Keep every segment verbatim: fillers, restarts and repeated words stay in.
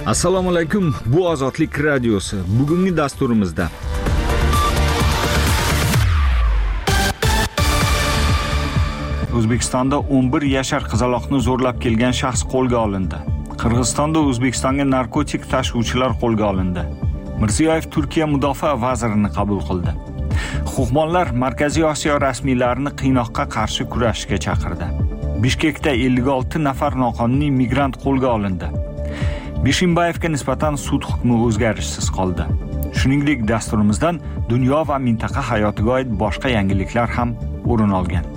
Assalomu alaykum, bu Ozodlik radiosi. Bugungi dasturimizda O'zbekistonda o'n bir yashar qizaloqni zo'rlab kelgan shaxs qo'lga olindi. Qirg'izistonda O'zbekistonga narkotik tashuvchilar qo'lga olindi. Mirziyoyev Turkiya mudofaa vazirini qabul qildi. Huquqbonlar Markaziy Osiyo rasmiylarini qiynoqqa qarshi kurashishga chaqirdi. Bishkekda ellik olti nafar noqonuniy migrant qo'lga olindi. Bishimbayevga nisbatan sud hukmi o'zgarishsiz qoldi. Shuningdek, dasturimizdan dunyo va mintaqa hayotiga oid boshqa yangiliklar ham o'rin olgan.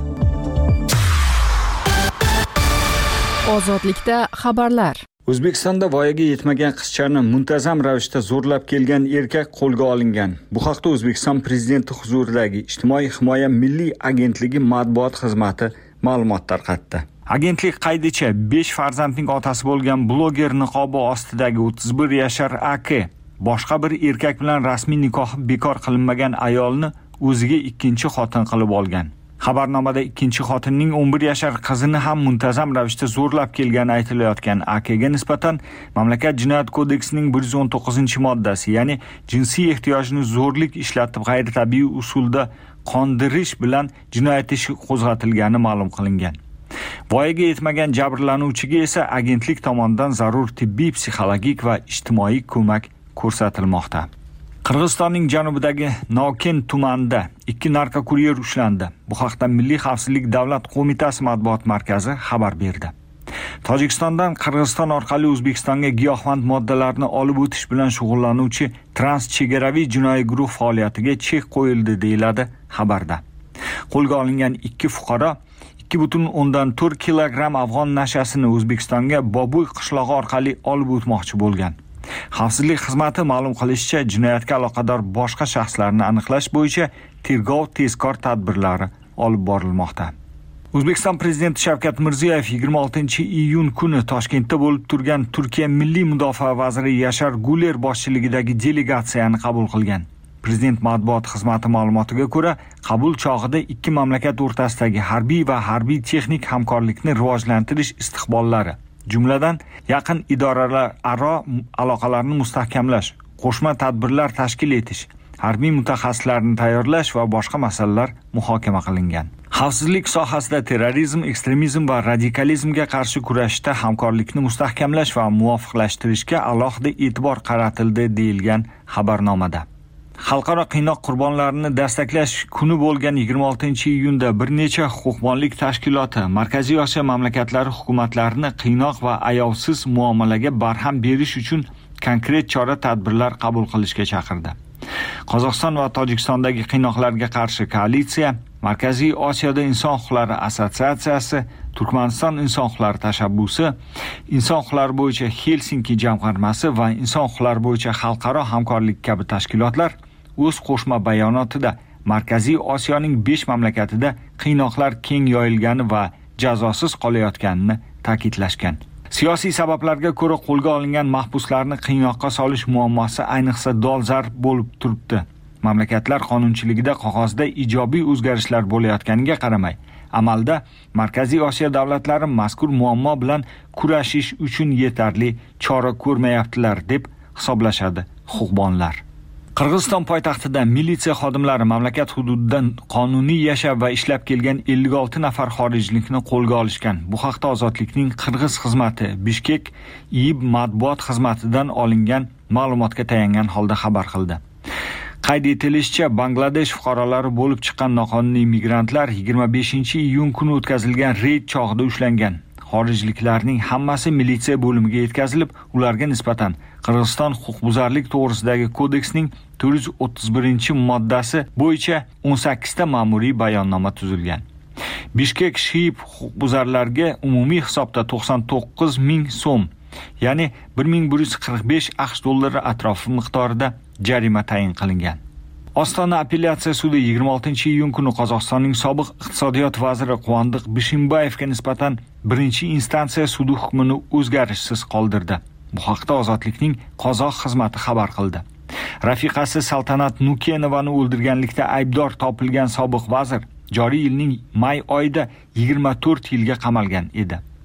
Ozodlikda xabarlar. O'zbekistonda voyaga yetmagan qizchani muntazam ravishda zo'rlab kelgan erkak qo'lga olingan. Bu haqda O'zbekiston prezidenti huzuridagi Ijtimoiy himoya milliy agentligi matbuot xizmati ma'lumot tarqatdi. Agentlik qaydicha besh farzandning otasi bo'lgan bloger niqobi ostidagi o'ttiz bir yashar A K boshqa bir erkak bilan rasmiy nikohi bekor qilinmagan ayolni o'ziga ikkinchi xotin qilib olgan. Xabarnomada ikkinchi xotinning o'n bir yashar qizini ham muntazam ravishda zo'rlab kelgani aytilayotgan A K ga nisbatan mamlakat jinoyat kodeksining bir yuz o'n to'qqizinchi moddasi, ya'ni jinsiy ehtiyojni zo'rlik ishlatib g'ayritabiiy usulda qondirish bilan jinoyat ishi qo'zg'atilgani ma'lum qilingan. Voyaga yetmagan jabrlanuvchiga esa agentlik tomonidan zarur tibbiy, psixologik va ijtimoiy ko'mak ko'rsatilmoqda. Qirg'izistonning janubidagi Noken tumanida ikki narkokuryer ushlandi. Bu haqda Milliy xavfsizlik davlat qo'mitasi matbuot markazi xabar berdi. Tojikistondan Qirg'iziston orqali O'zbekistonga giyohvand moddalarni olib o'tish bilan shug'ullanuvchi transchegaraviy jinoiy guruh faoliyatiga chek qo'yildi deyiladi xabarda. Qo'lga olingan ikki fuqaro ikki butun o'ndan to'rt kilogramm afg'on nashasini O'zbekistonga Bobuy qishlog'i orqali olib o'tmoqchi bo'lgan. Xavfsizlik xizmati ma'lum qilishicha, jinoyatga aloqador boshqa shaxslarni aniqlash bo'yicha tergov tezkor tadbirlari olib borilmoqda. O'zbekiston prezidenti Shavkat Mirziyoyev yigirma oltinchi iyun kuni Toshkentda bo'lib turgan Turkiya milliy mudofaa vaziri Yashar Guler boshchiligidagi delegatsiyani qabul qilgan. Prezident matbuot xizmati ma'lumotiga ko'ra, qabul chog'ida ikki mamlakat o'rtasidagi harbiy va harbiy texnik hamkorlikni rivojlantirish istiqbollari, jumladan yaqin idoralararo aloqalarni mustahkamlash, qo'shma tadbirlar tashkil etish, harbiy mutaxassislarni tayyorlash va boshqa masalalar muhokama qilingan. Xavfsizlik sohasida terrorizm, ekstremizm va radikalizmga qarshi kurashishda hamkorlikni mustahkamlash va muvofiqlashtirishga alohida e'tibor qaratildi deyilgan xabarnomada. Xalqaro qiynoq qurbonlarini dastaklash kuni bo'lgan yigirma oltinchi iyunda bir necha huquqbonlik tashkiloti Markaziy Osiyo mamlakatlari hukumatlarini qiynoq va ayovsiz muomalaga barham berish uchun konkret chora-tadbirlar qabul qilishga chaqirdi. Qozog'iston va Tojikistondagi qiynoqlarga qarshi koalitsiya, Markaziy Osiyoda inson huquqlari assotsiatsiyasi, Turkmaniston inson huquqlari tashabbusi, inson huquqlari bo'yicha Helsinki jamg'armasi va inson huquqlari bo'yicha xalqaro hamkorlik kabi tashkilotlar o'z qo'shma bayonotida Markaziy Osiyoning besh mamlakatida qiynoqlar keng yoyilgani va jazosiz qolayotganini ta'kidlashgan. Siyosiy sabablarga ko'ra qo'lga olingan mahbuslarni qiynoqqa solish muammosi ayniqsa dolzarb bo'lib turibdi. Mamlakatlar qonunchiligida qog'ozda ijobiy o'zgarishlar bo'layotganiga qaramay, amalda Markaziy Osiyo davlatlari mazkur muammo bilan kurashish uchun yetarli chora ko'rmayaptilar deb hisoblashadi huquqbonlar. Qirg'iziston poytaxtida militsiya xodimlari mamlakat hududidan qonuniy yashab va ishlab kelgan ellik olti nafar xorijlikni qo'lga olishgan. Bu haqda Ozodlikning Qirg'iz xizmati Bishkek I I B matbuot xizmatidan olingan ma'lumotga tayangan holda xabar qildi. Qayd etilishicha, Bangladesh fuqarolari bo'lib chiqqan noqonuniy migrantlar yigirma beshinchi iyun kuni o'tkazilgan reyd chog'ida ushlangan. Xorijliklarning hammasi militsiya bo'limiga yetkazilib, ularga nisbatan Qirg'iziston huquqbuzarlik to'g'risidagi kodeksning to'rt yuz o'ttiz birinchi moddasi bo'yicha o'n sakkizta ma'muriy bayonnoma tuzilgan. Bishkek Shiyib huquqbuzarlarga umumiy hisobda to'qson to'qqiz ming so'm, ya'ni bir ming bir yuz qirq besh AQSh dollari atrofi miqdorida jarima tayin qilingan. Ostona apellyatsiya sudi yigirma oltinchi iyun kuni Qozog'istonning sobiq iqtisodiyot vaziri Quvondiq Bishimbayevga nisbatan birinchi instansiya sudi hukmini o'zgarishsiz qoldirdi. Bu haqda Ozodlikning Qozoq xizmati xabar qildi. Rafiqasi Saltanat Nukenovani o'ldirganlikda aybdor topilgan sobiq vazir joriy yilning may oyida yigirma to'rt yilga qamalgan edi.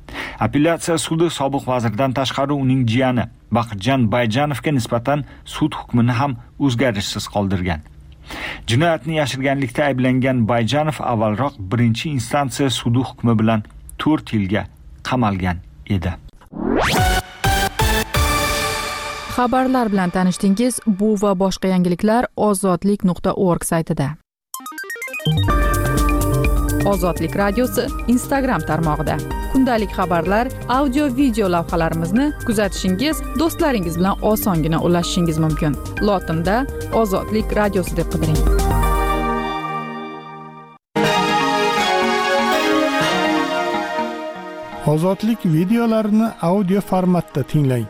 Apellyatsiya sudi sobiq vazirdan tashqari uning jiyani Baqirjon Bayjanovga nisbatan sud hukmini ham o'zgarishsiz qoldirgan. Jinoyatni yashirganlikda ayblangan Bayjanov avvalroq birinchi instansiya sudi hukmi bilan to'rt yilga qamalgan edi. Xabarlar bilan tanishdingiz. Bu va boshqa yangiliklar ozodlik nuqta org saytida. Ozodlik radiosi Instagram tarmog'ida. Kundalik xabarlar, audio video lavhalarimizni kuzatishingiz, do'stlaringiz bilan osongina ulashishingiz mumkin. Lotinda Ozodlik radiosi deb qidiring. Ozodlik videolarini audio formatda tinglang.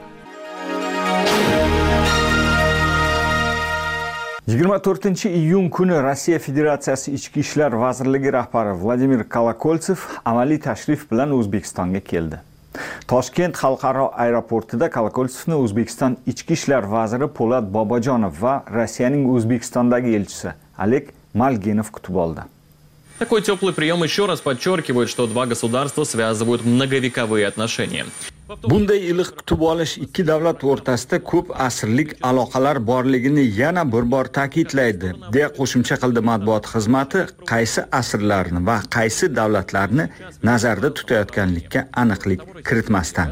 yigirma to'rtinchi iyun kuni Rossiya Federatsiyasi Ichki ishlar vazirligi rahbari Vladimir Kolokoltsev amaliy tashrif bilan O'zbekistonga keldi. Toshkent xalqaro aeroportida Kolokoltsevni O'zbekiston Ichki ishlar vaziri Po'lat Bobojonov va Rossiyaning O'zbekistondagi elchisi Oleg Malginov kutib oldi. Такой теплый прием еще раз подчеркивает, что два государства связывают многовековые отношения. Bunday iliq kutib olish ikki davlat o'rtasida ko'p asrlik aloqalar borligini yana bir bor ta'kidlaydi, deya qo'shimcha qildi matbuot xizmati, qaysi asrlarni va qaysi davlatlarni nazarda tutayotganlikka aniqlik kiritmasdan.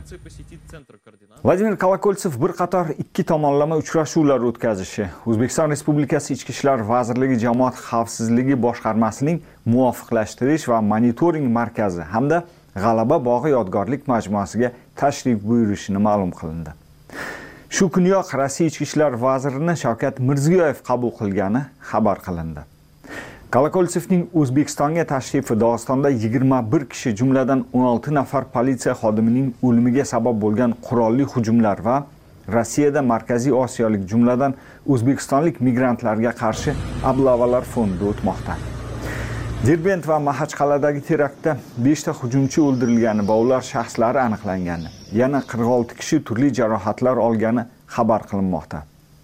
Vladimir Kolokoltsev bir qator ikki tomonlama uchrashuvlar o'tkazishi, O'zbekiston Respublikasi Ichki ishlar vazirligi Jamoat xavfsizligi boshqarmasining muvofiqlashtirish va monitoring markazi hamda G'alaba bog'i yodgorlik majmuasiga tashrif buyurishini ma'lum qilindi. Shu kuniyoq Rossiya Ichki ishlar vazirini Shavkat Mirziyoyev qabul qilgani xabar qilindi. Kolokoltsevning O'zbekistonga tashrifi Dog'istonda yigirma bir kishi, jumladan o'n olti nafar politsiya xodimining o'limiga sabab bo'lgan qurolli hujumlar va Rossiyada Markaziy Osiyolik, jumladan o'zbekistonlik migrantlarga qarshi ablavalar fonida o'tmoqda. Derbent va Maxachqaladagi teraktda besh ta hujumchi o'ldirilgani va ular shaxslari aniqlangani, yana qirq olti kishi turli jarohatlar olgani xabar qilinmoqda.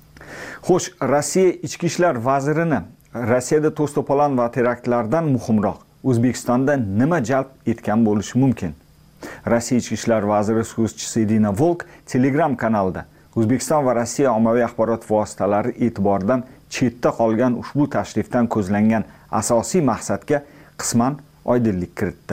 Xo'sh, Rossiya Ichki ishlar vazirini Rossiyada to'sto'polon va teraktlardan muhimroq O'zbekistonda nima jalb etgan bo'lishi mumkin? Rossiya Ichki ishlar vaziri so'zchisi Irina Volk Telegram kanalida O'zbekiston va Rossiya ommaviy axborot vositalari e'tiboridan chetda qolgan ushbu tashrifdan ko'zlangan asosiy maqsadga qisman oydinlik kiritdi.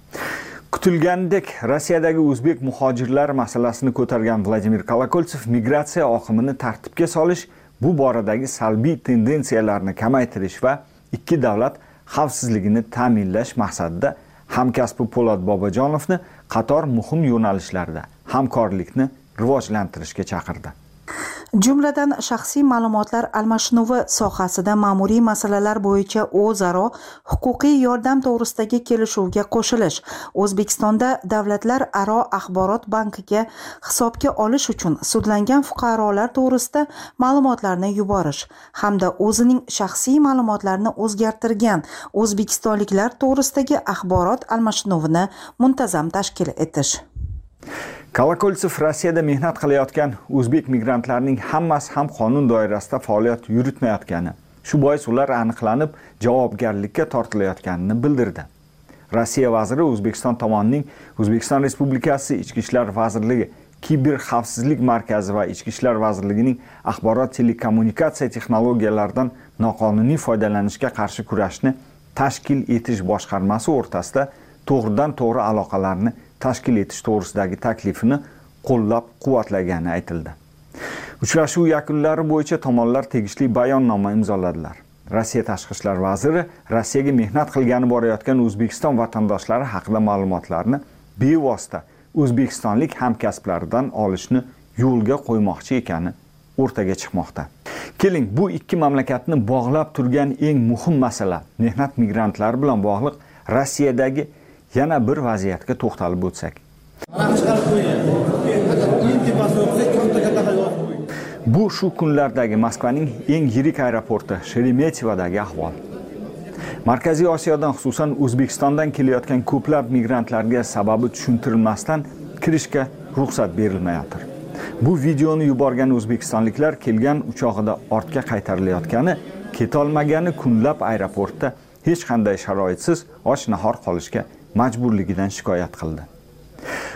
Kutilganidek, Rossiyadagi o'zbek muhojirlar masalasini ko'targan Vladimir Kolokoltsev migratsiya oqimini tartibga solish, bu boradagi salbiy tendensiyalarni kamaytirish va ikki davlat xavfsizligini ta'minlash maqsadida hamkasbi Po'lat Bobojonovni qator muhim yo'nalishlarda hamkorlikni rivojlantirishga chaqirdi. Jumladan shaxsiy ma'lumotlar almashinuvi sohasida ma'muriy masalalar bo'yicha o'zaro huquqiy yordam to'g'risidagi kelishuvga qo'shilish, O'zbekistonda davlatlar aro axborot bankiga hisobga olish uchun sudlangan fuqarolar to'g'risida ma'lumotlarni yuborish hamda o'zining shaxsiy ma'lumotlarini o'zgartirgan o'zbekistonliklar to'g'risidagi axborot almashinuvini muntazam tashkil etish. Kolokoltsev Rossiyada mehnat qilayotgan o'zbek migrantlarning hammasi ham qonun doirasida faoliyat yuritmayotgani, shu bois ular aniqlanib javobgarlikka tortilayotganini bildirdi. Rossiya vaziri O'zbekiston tomonining O'zbekiston Respublikasi Ichki ishlar vazirligi, Kiber xavfsizlik markazi va Ichki ishlar vazirligining axborot telekommunikatsiya texnologiyalaridan noqonuniy foydalanishga qarshi kurashni tashkil etish boshqarmasi o'rtasida to'g'ridan to'g'ri aloqalarni tashkil etish to'g'risidagi taklifini qo'llab-quvvatlagani aytildi. Uchrashuv yakunlari bo'yicha tomonlar tegishli bayonnoma imzoladilar. Rossiya tashqi ishlar vaziri Rossiyaga mehnat qilgani borayotgan O'zbekiston vatandoshlari haqida ma'lumotlarni bevosita o'zbekistonlik hamkasblaridan olishni yo'lga qo'ymoqchi ekani o'rtaga chiqmoqda. Keling, bu ikki mamlakatni bog'lab turgan eng muhim masala, mehnat migrantlari bilan bog'liq Rossiyadagi yana bir vaziyatga to'xtalib o'tsak. Bu shu kunlardagi Moskvaning eng yirik aeroporti Sheremetiyevdagi ahvol. Markaziy Osiyodan, xususan O'zbekistondan kelayotgan ko'plab migrantlarga sababi tushuntirilmasdan kirishga ruxsat berilmayotir. Bu videoni yuborgan o'zbekistonliklar kelgan uchog'ida ortga qaytarilayotgani, ketolmagani kunlab aeroportda hech qanday sharoitsiz och-nahor qolishga majburligidan shikoyat qildi.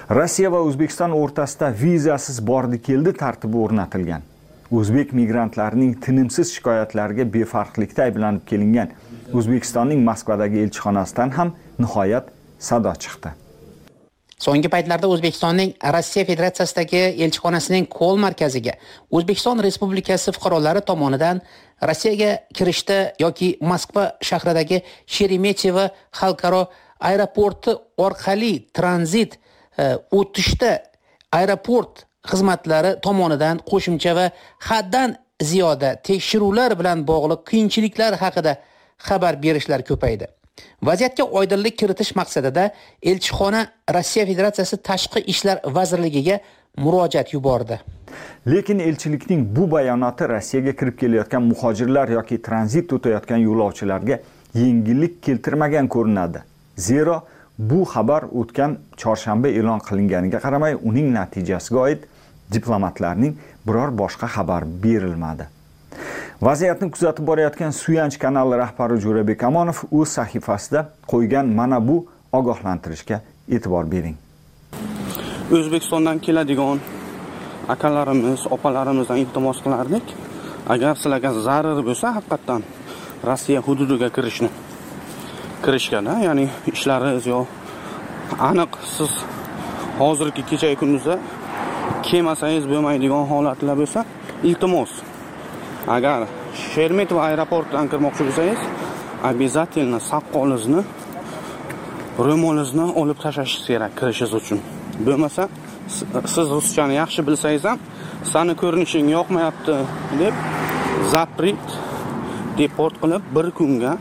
Rossiya va O'zbekiston o'rtasida vizasiz bordi-keldi tartibi o'rnatilgan. O'zbek migrantlarining tinimsiz shikoyatlariga befarqlikda ayblanib kelingan O'zbekistonning Moskvadagi elchixonasidan ham nihoyat sado chiqdi. So'nggi paytlarda O'zbekistonning Rossiya Federatsiyasidagi elchixonasining Ko'l markaziga O'zbekiston Respublikasi fuqarolari tomonidan Rossiyaga kirishda yoki Moskva shahridagi Sheremetyevo xalqaro aeroporti orqali tranzit o'tishda aeroport xizmatlari tomonidan qo'shimcha va haddan ziyoda tekshiruvlar bilan bog'liq qiyinchiliklar haqida xabar berishlar ko'paydi. Vaziyatga oydinlik kiritish maqsadida elchixona Rossiya Federatsiyasi Tashqi ishlar vazirligiga murojaat yubordi. Lekin elchilikning bu bayonoti Rossiyaga kirib kelayotgan muhojirlar yoki tranzit o'tayotgan yo'lovchilarga yengillik keltirmagan ko'rinadi. Zero bu xabar o'tgan chorshanba e'lon qilinganiga qaramay, uning natijasiga oid diplomatlarning biror boshqa xabar berilmadi. Vaziyatni kuzatib borayotgan Suyanch kanali rahbari Jo'rabek Amonov o'z sahifasida qo'ygan mana bu ogohlantirishga e'tibor bering. O'zbekistondan keladigan akalarimiz, opalarimizdan iltimos qilardik, agar sizlarga zarar bo'lsa, haqiqatan Rossiya hududiga kirishni kirishganda, ya'ni ishlaringiz yo aniq siz hozirgi kechagi kunduzda kelmasangiz bo'lmaydigan holatlar bo'lsa, iltimos agar Sheremetyevo aeroportidan kirmoqchi bo'lsangiz, обязательно saqqolingizni, ro'molingizni olib tashlashingiz kerak kirishingiz uchun. Bo'lmasa, siz ruschani yaxshi bilsangiz ham, seni ko'rinishing yoqmayapti deb zapret, deport qilib bir kunga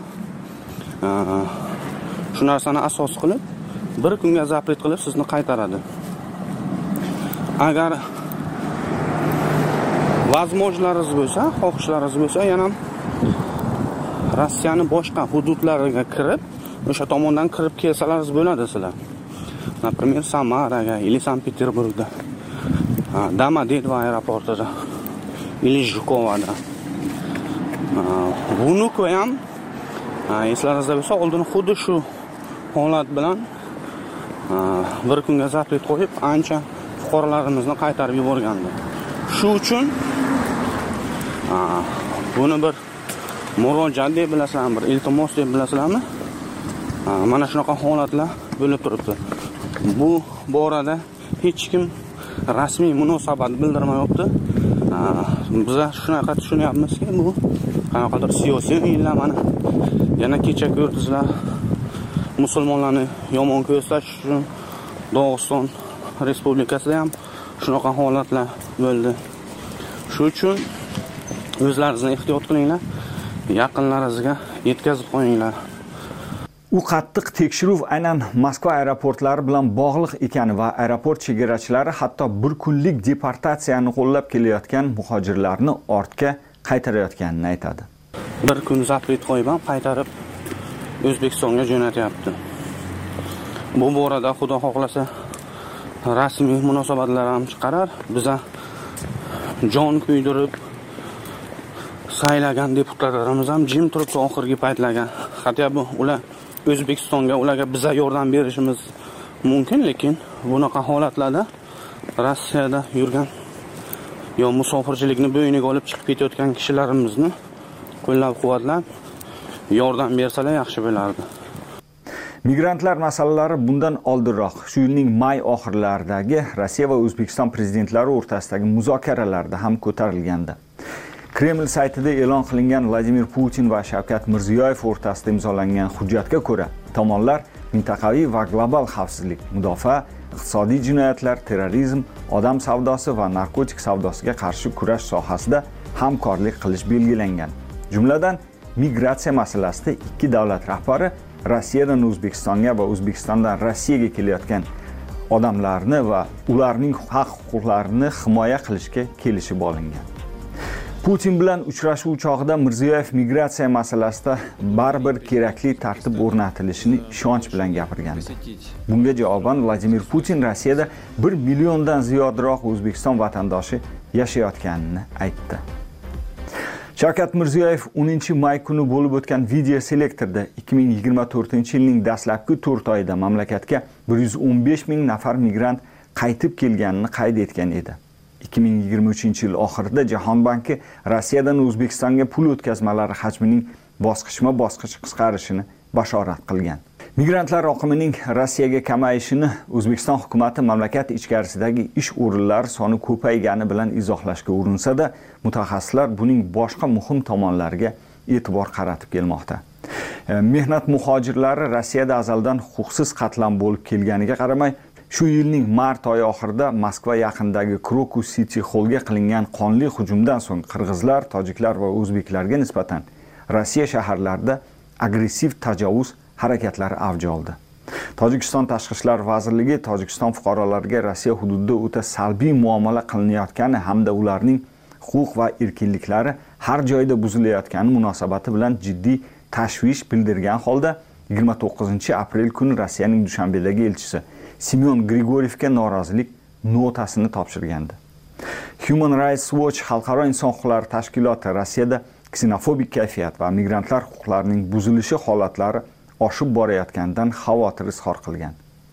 shu narsani asos qilib bir kunga zapret qilib sizni qaytaradi. Agar vazmojlaringiz bo'lsa, xohishlaringiz bo'lsa, yana Rossiyaning boshqa hududlariga kirib, o'sha tomondan kirib kelsalaringiz bo'ladi sizlar. Например, Samaraga, или Sankt-Peterburgda, Domodedovo aeroportida, или Jhukovada. Bunuku ham eslaringizda bo'lsa, oldin xuddi shu holat bilan bir kunga zapret qo'yib, ancha fuqarolarimizni qaytarib yuborgandi. Shu uchun buni bir murojaat deb bilasizlarmi, bir iltimos deb bilasizlarmi? Mana shunaqa holatlar bo'lib turibdi. Bu borada hech kim rasmiy munosabat bildirmayapti. Biz shunaqa tushunyapmizki, bu qanaqadir siyosiy o'yinlar. Yana kecha ko'rdingizlar, musulmonlarni yomon ko'rsatish uchun Dog'iston Respublikasida ham shunaqa holatlar bo'ldi. Shu uchun o'zlaringizni ehtiyot qilinglar, yaqinlaringizga yetkazib qo'yinglar. U qattiq tekshiruv aynan Moskva aeroportlari bilan bog'liq ekani va aeroport chegarachilari hatto bir kunlik deportatsiyani qo'llab kelayotgan muhojirlarni ortga qaytarayotganini aytadi. Bir kun zapret qo'yib ham qaytarib O'zbekistonga jo'natyapti. Bu borada xudo xohlasa rasmiy munosabatlar ham chiqarar. Biza jon kuydirib saylagan deputatlarimiz ham jim turib oxirgi paytlarga, hatto bu ular O'zbekistonga ularga biza yordam berishimiz mumkin, lekin bunaqa holatlarda Rossiyada yurgan yo musofirchilikni bo'yniga olib chiqib ketayotgan kishilarimizni qo'llab-quvvatlab yordam bersalar yaxshi bo'lardi. Migrantlar masalalari bundan oldinroq, shu yilning may oxirlaridagi Rossiya va O'zbekiston prezidentlari o'rtasidagi muzokaralarda ham ko'tarilgandi. Kreml saytida e'lon qilingan Vladimir Putin va Shavkat Mirziyoyev o'rtasida imzolangan hujjatga ko'ra, tomonlar mintaqaviy va global xavfsizlik, mudofaa, iqtisodiy jinoyatlar, terrorizm, odam savdosi va narkotik savdosiga qarshi kurash sohasida hamkorlik qilish belgilangan. Jumladan, migratsiya masalasida ikki davlat rahbari Rossiyadan O'zbekistonga va O'zbekistondan Rossiyaga kelayotgan odamlarni va ularning haq-huquqlarini himoya qilishga kelishib olingan. Putin bilan uchrashuv chog'ida Mirziyoyev migratsiya masalasida baribir kerakli tartib o'rnatilishini ishonch bilan gapirgandi. Bunga javoban Vladimir Putin Rossiyada bir milliondan ziyodroq O'zbekiston vatandoshi yashayotganini aytdi. Shavkat Mirziyoyev o'ninchi may kuni bo'lib o'tgan video selektorda ikki ming yigirma to'rtinchi yilning dastlabki to'rt oyida mamlakatga bir yuz o'n besh ming nafar migrant qaytib kelganini qayd etgan edi. ikki ming yigirma uchinchi yil oxirida Jahon banki Rossiyadan O'zbekistonga pul o'tkazmalari hajmining bosqichma-bosqich qisqarishini bashorat qilgan. Migrantlar oqimining Rossiyaga kamayishini O'zbekiston hukumatı mamlakat ichkarisidagi ish o'rinlari soni ko'paygani bilan izohlashga urinsa-da, mutaxassislar buning boshqa muhim tomonlariga e'tibor qaratib kelmoqda. Mehnat muhojirlari Rossiyada azaldan huquqsiz qatlam bo'lib kelganiga qaramay, shu yilning mart oyi oxirida Moskva yaqinidagi Krokus City Hallga qilingan qonli hujumdan so'ng qirg'izlar, tojiklar va o'zbeklarga nisbatan Rossiya shaharlarida agressiv tajovuz harakatlari avj oldi. Tojikiston Tashqi ishlar vazirligi Tojikiston fuqarolariga Rossiya hududida o'ta salbiy muomala qilinayotgani hamda ularning huquq va erkinliklari har joyda buzilayotgani munosabati bilan jiddiy tashvish bildirgan holda yigirma to'qqizinchi aprel kuni Rossiyaning Dushanbedagi elchisi Semyon Grigorievga norozilik notasini topshirgandi. Human Rights Watch xalqaro inson huquqlari tashkiloti Rossiyada ksenofobik kayfiyat va migrantlar huquqlarining buzilishi holatlari oshib borayotganidan xavotir izhor qilgan.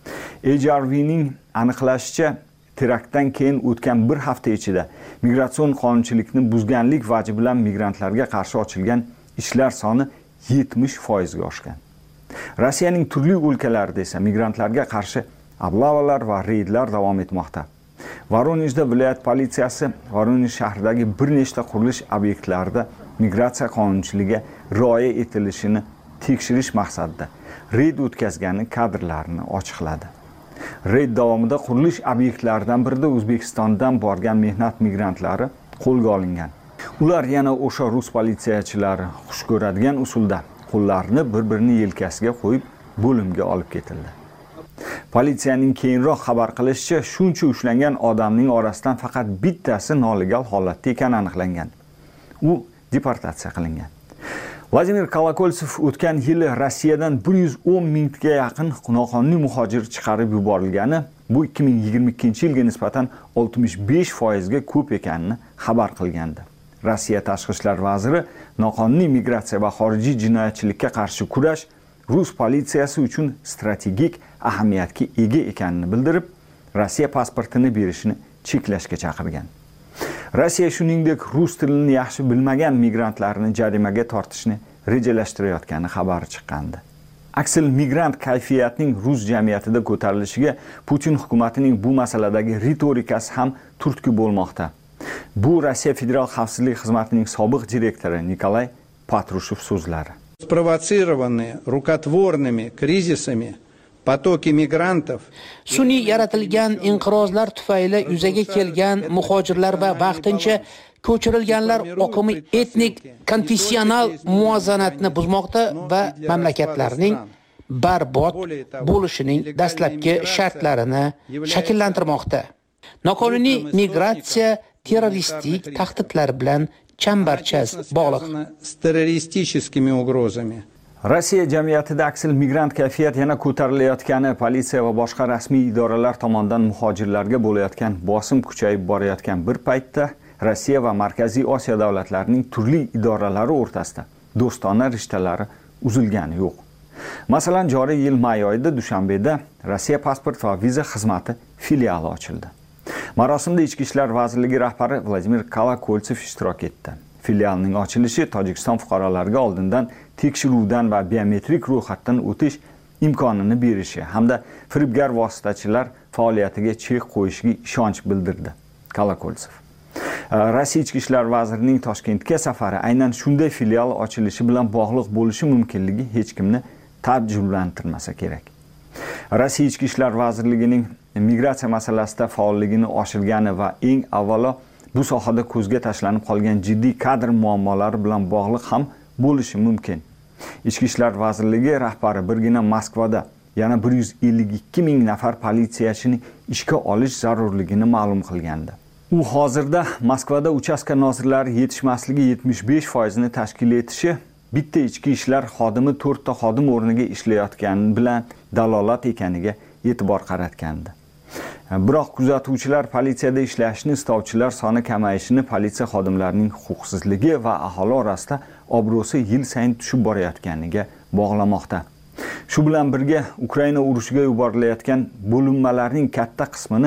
H R V'ning aniqlashicha, teraktdan keyin o'tgan bir hafta ichida migratsion qonunchilikni buzganlik vaji bilan migrantlarga qarshi ochilgan ishlar soni yetmish foizga oshgan. Rossiyaning turli o'lkalarida esa migrantlarga qarshi oblavalar va reydlar davom etmoqda. Voronejda viloyat politsiyasi Voronej shahridagi bir nechta qurilish obyektlarida migratsiya qonunchiligiga rioya etilishini tekshirish maqsadida reyd o'tkazgani kadrlarini ochiqladi. Reyd davomida qurilish obyektlaridan birida O'zbekistondan borgan mehnat migrantlari qo'lga olingan. Ular yana o'sha rus politsiyachilari xush ko'radigan usulda qo'llarini bir-birini yelkasiga qo'yib bo'limga olib ketildi. Politsiyaning keyinroq xabar qilishicha, shuncha ushlangan odamning orasidan faqat bittasi nolegal holatda ekani aniqlangan. U deportatsiya qilingan. Vladimir Kolokoltsev o'tgan yili Rossiyadan bir yuz o'n mingga yaqin noqonuniy muhojir chiqarib yuborilgani, bu ikki ming yigirma ikkinchi yilga nisbatan oltmish besh foizga ko'p ekanini xabar qilgandi. Rossiya Tashqi ishlar vaziri noqonuniy migratsiya va xorijiy jinoyatchilikka qarshi kurash Rus politsiyasi uchun strategik ahamiyatga ega ekanini bildirib, Rossiya pasportini berishni cheklashga chaqirgan. Rossiya shuningdek rus tilini yaxshi bilmagan migrantlarni jarimaga tortishni rejalashtirayotgani xabari chiqqandi. Aksil migrant kayfiyatining rus jamiyatida ko'tarilishiga Putin hukumatining bu masaladagi ritorikasi ham turtki bo'lmoqda. Bu Rossiya Federal xavfsizlik xizmatining sobiq direktori Nikolay Patrushev so'zlari. Спровоцированные рукотворными кризисами потоки мигрантов sun'iy yaratilgan inqirozlar tufayli yuzaga kelgan muhojirlar va vaqtincha ko'chirilganlar oqimi etnik konfessional muvozanatni buzmoqda va mamlakatlarning barbod bo'lishining dastlabki shartlarini shakllantirmoqda. Noqonuniy migratsiya terroristik tahdidlar bilan chambarchas bog'liq. с террористическими угрозами. Rossiya jamiyatida aksil migrant kayfiyat yana ko'tarilayotgani, politsiya va boshqa rasmiy idoralar tomonidan muhojirlarga bo'layotgan bosim kuchayib borayotgan bir paytda Rossiya va Markaziy Osiyo davlatlarining turli idoralari o'rtasida do'stona rishtalari uzilgani yo'q. Masalan, joriy yil may oyida Dushanbeda Rossiya pasport va viza xizmati filiali ochildi. Marosimda Ichki ishlar vazirligi rahbari Vladimir Kolokoltsev ishtirok etdi. Filialning ochilishi Tojikiston fuqarolariga oldindan tekshiruvdan va biometrik ro'yxatdan o'tish imkonini berishi hamda firibgar vositachilar faoliyatiga chek qo'yishiga ishonch bildirdi Kolokoltsev. Rossiya Ichki ishlar vazirining Toshkentga safari aynan shunday filial ochilishi bilan bog'liq bo'lishi mumkinligi hech kimni taajjublantirmasa kerak. Rossiya Ichki ishlar vazirligining migratsiya masalasida faolligini oshirgani va eng avvalo bu sohada ko'zga tashlanib qolgan jiddiy kadr muammolari bilan bog'liq ham bo'lishi mumkin. Ichki ishlar vazirligi rahbari birgina Moskvada yana bir yuz ellik ikki ming nafar politsiyachini ishga olish zarurligini ma'lum qilgandi. U hozirda Moskvada uchastka nozirlari yetishmasligi yetmish besh foizini tashkil etishi, bitta ichki ishlar xodimi to'rtta xodim o'rniga ishlayotgani bilan dalolat ekaniga e'tibor qaratgandi. Biroq kuzatuvchilar politsiyada ishlashni istovchilar soni kamayishini politsiya xodimlarining huquqsizligi va aholi orasida obro'si yil sayin tushib borayotganiga bog'lamoqda. Shu bilan birga Ukraina urushiga yuborilayotgan bo'linmalarning katta qismini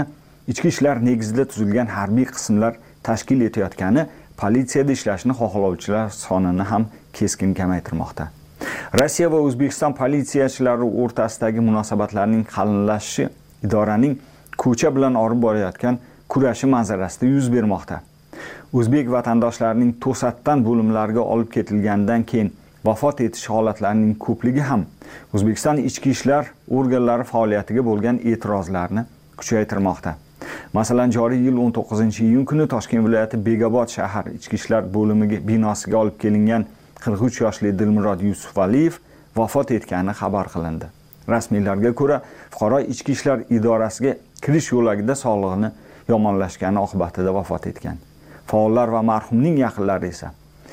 ichki ishlar negizida tuzilgan harbiy qismlar tashkil etayotgani politsiyada ishlashni xohlovchilar sonini ham keskin kamaytirmoqda. Rossiya va O'zbekiston politsiyachilari o'rtasidagi munosabatlarning qalinlashishi idoraning ko'cha bilan olib borayotgan kurashi manzarasida yuz bermoqda. O'zbek vatandoshlarining to'satdan bo'limlarga olib ketilgandan keyin vafot etish holatlarining ko'pligi ham O'zbekiston ichki ishlar organlari faoliyatiga bo'lgan e'tirozlarni kuchaytirmoqda. Masalan, joriy yil o'n to'qqizinchi iyun kuni Toshkent viloyati Begobod shahar ichki ishlar bo'limiga binosiga olib kelingan qirq uch yoshli Dilmurod Yusufaliyev vafot etgani xabar qilindi. Rasmiylarga ko'ra, fuqaro ichki ishlar idorasiga kirish yo'lagida sog'lig'ini yomonlashgani oqibatida vafot etgan. Faollar va marhumning yaqinlari esa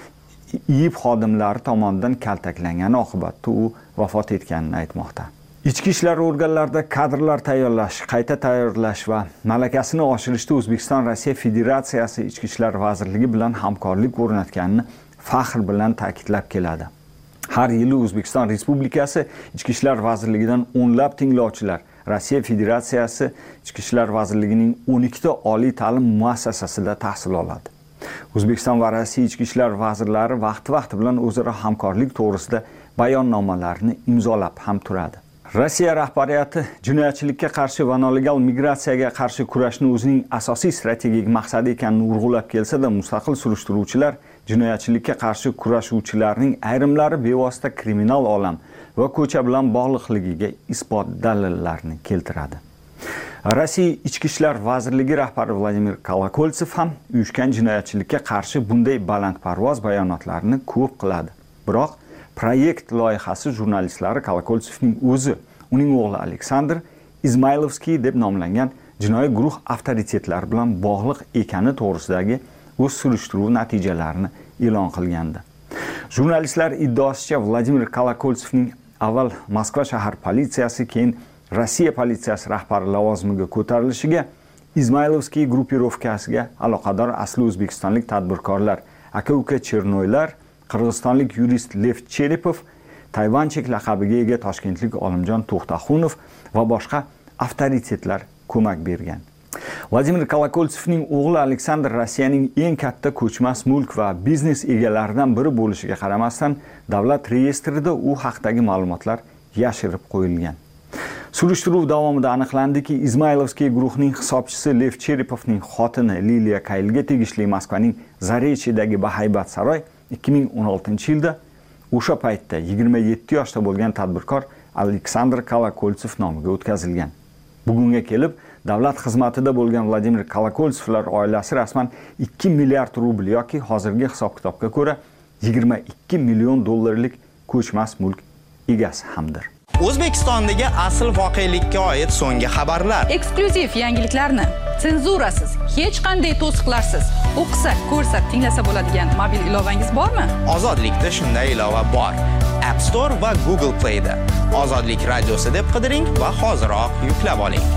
I I B xodimlari tomonidan kaltaklangani oqibatida u vafot etganini aytmoqda. Ichki ishlar organlarida kadrlar tayyorlash, qayta tayyorlash va malakasini oshirishda O'zbekiston Rossiya Federatsiyasi Ichki ishlar vazirligi bilan hamkorlik o'rnatganini faxr bilan ta'kidlab keladi. Har yili O'zbekiston Respublikasi Ichki ishlar vazirligidan o'nlab tinglovchilar Rossiya Federatsiyasi Ichki ishlar vazirligining o'n ikkita oliy ta'lim muassasasida tahsil oladi. O'zbekiston va Rossiya ichki ishlar vazirlari vaqti-vaqti bilan o'zaro hamkorlik to'g'risida bayonnomalarni imzolab ham turadi. Rossiya rahbariyati jinoyatchilikka qarshi va nolegal migratsiyaga qarshi kurashni o'zining asosiy strategik maqsadi ekanini urg'ulab kelsa-da, mustaqil surishtiruvchilar jinoyatchilikka qarshi kurashuvchilarning ayrimlari bevosita kriminal olam va ko'cha bilan bog'liqligiga isbot dalillarni keltiradi. Rossiya Ichki ishlar vazirligi rahbari Vladimir Kolokoltsev ham uyushgan jinoyatchilikka qarshi bunday balandparvoz bayonotlarni ko'p qiladi. Biroq proyekt loyihasi jurnalistlari Kolokoltsevning o'zi, uning o'g'li Aleksandr Izmaylovskiy deb nomlangan jinoiy guruh avtoritetlari bilan bog'liq ekani to'g'risidagi o'z surishtiruv natijalarini e'lon qilgandi. Jurnalistlar iddaosicha Vladimir Kolokoltsevning avval Moskva shahar politsiyasi, keyin Rossiya politsiyasi rahbari lavozimiga ko'tarilishiga Izmaylovskiy gruppirovkasiga aloqador asli o'zbekistonlik tadbirkorlar, aka-uka Chernoylar, qirg'izistonlik yurist Lev Cherepov, Tayvanchik laqabiga ega toshkentlik Olimjon To'xtaxunov va boshqa avtoritetlar ko'mak bergan. Vladimir Kolokoltsevning o'g'li Aleksandr Rossiyaning eng katta ko'chmas mulk va biznes egalaridan biri bo'lishiga qaramasdan, davlat reyestrida u haqdagi ma'lumotlar yashirib qo'yilgan. Surishtiruv davomida aniqlandiki, Izmaylovskiy guruhning hisobchisi Lev Cherepovning xotini Liliya Kaylga tegishli Moskvaning Zarechidagi bahaybat saroy ikki ming o'n oltinchi yilda o'sha paytda yigirma yetti yoshda bo'lgan tadbirkor Aleksandr Kolokoltsev nomiga o'tkazilgan. Bugunga kelib, davlat xizmatida bo'lgan Vladimir Kolokoltsevlar oilasi rasman ikki milliard rubl yoki hozirgi hisob-kitobga ko'ra yigirma ikki million dollarlik ko'chmas mulk egasi hamdir. O'zbekistondagi asl voqelikka oid so'nggi xabarlar, eksklyuziv yangiliklarni senzurasiz, hech qanday to'siqlarsiz o'qisa, ko'rsa, tinglasa bo'ladigan mobil ilovangiz bormi? Ozodlikda shunday ilova bor. App Store va Google Play da Ozodlik radiosi deb qidiring va hoziroq yuklab oling.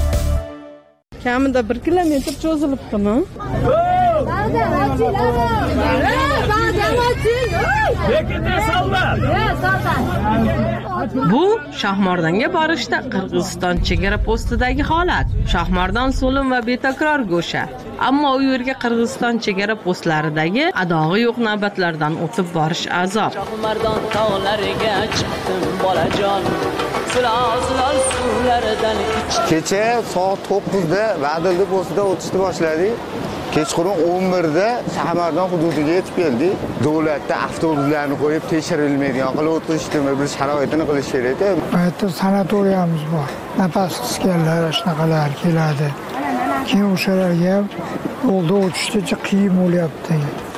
Kamida bir kilometr cho'zilibdimi? Bu Shahmordonga borishda Qirg'iziston chegara postidagi holat. Shahmordon so'lim va betakror go'sha. Ammo u yerga Qirg'iziston chegara postlaridagi adog'i yo'q navbatlardan o'tib borish azob. Shahmordon tog'lariga chiqdim bolajon. Kecha soat to'qqizda Vadildi postida o'tishni boshladik. Kechqurun o'n birda Shahmordon hududiga yetib keldik. Davlatda avtobuslarni qo'yib tekshirilmaydigan qilib o'tishdimi, bir sharoitini qilish kerak-da. Qayerda sanatoriyamiz bor. Nafas qisganlar, shunaqalar keladi. Keyin o'shalarga yo'lda o'tishda qiyin bo'lyapti.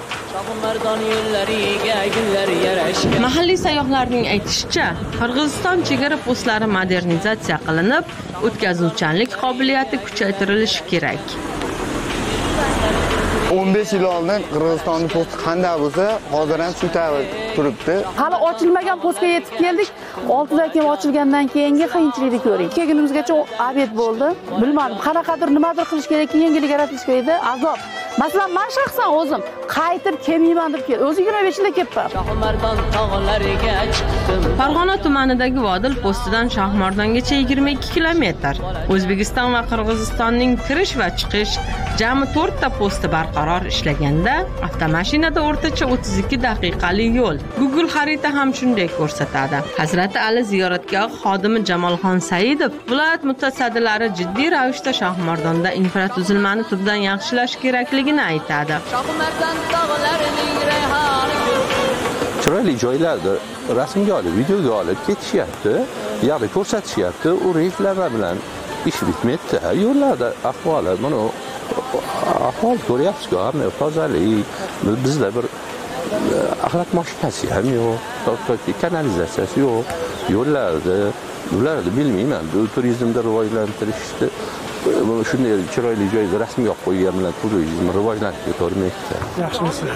Mahalliy sayyohlarning aytishicha, Qirg'iziston chegara postlari modernizatsiya qilinib, o'tkazuvchanlik qobiliyati kuchaytirilishi kerak. o'n besh yil oldin Qirg'izistonning posti qanday bo'lsa, hozir ham shu tarzda turibdi. Hali ochilmagan postga yetib keldik. olti oydan keyin ochilgandan keyingi qiyinchilikni ko'ring. Kelgunimizgacha obed bo'ldi. Bilmadim, qanaqadir nimadir qilish kerak, yangilik yaratish kerak edi. Azob. Masalan, men shaxsan o'zim qaytib kelmayman deb keldim. O'zi yigirma beshinda kelibman. Shohmardon tog'lariga chiqdim. Farg'ona tumanidagi Vodil postidan Shohmardongacha yigirma ikki kilometr. O'zbekiston va Qirg'izistonning kirish va chiqish jami to'rt ta posti barqaror ishlaganda, avtomashinada o'rtacha o'ttiz ikki daqiqalik yo'l. Google xarita ham shunday ko'rsatadi. Hazrati Ali ziyoratgohi xodimi Jamolxon Saidov viloyat mutasaddilari jiddiy ravishda Shohmardonda infratuzilmani tubdan yaxshilash kerakligini aytadi. Shohmardon tog'larining rayhoni chiroyli joylarda rasmga olib, videoga olib ketishyapti, ya'ni ko'rsatishyapti. U reyslar bilan ish bitmayapti. Yo'llarda ahvoli mana ahvol ko'ryapsiz-ku, hamma tozalik. Bizda bir axlat mashinasi ham yo'q, kanalizatsiyasi yo'q. Yo'llarda, ularni bilmayman, turizmda rivojlantirishni shunday chiroyli joyda rasmga olib qo'ygan bilan turizm rivojlanib ketavermayapti. Yaxshimisiz?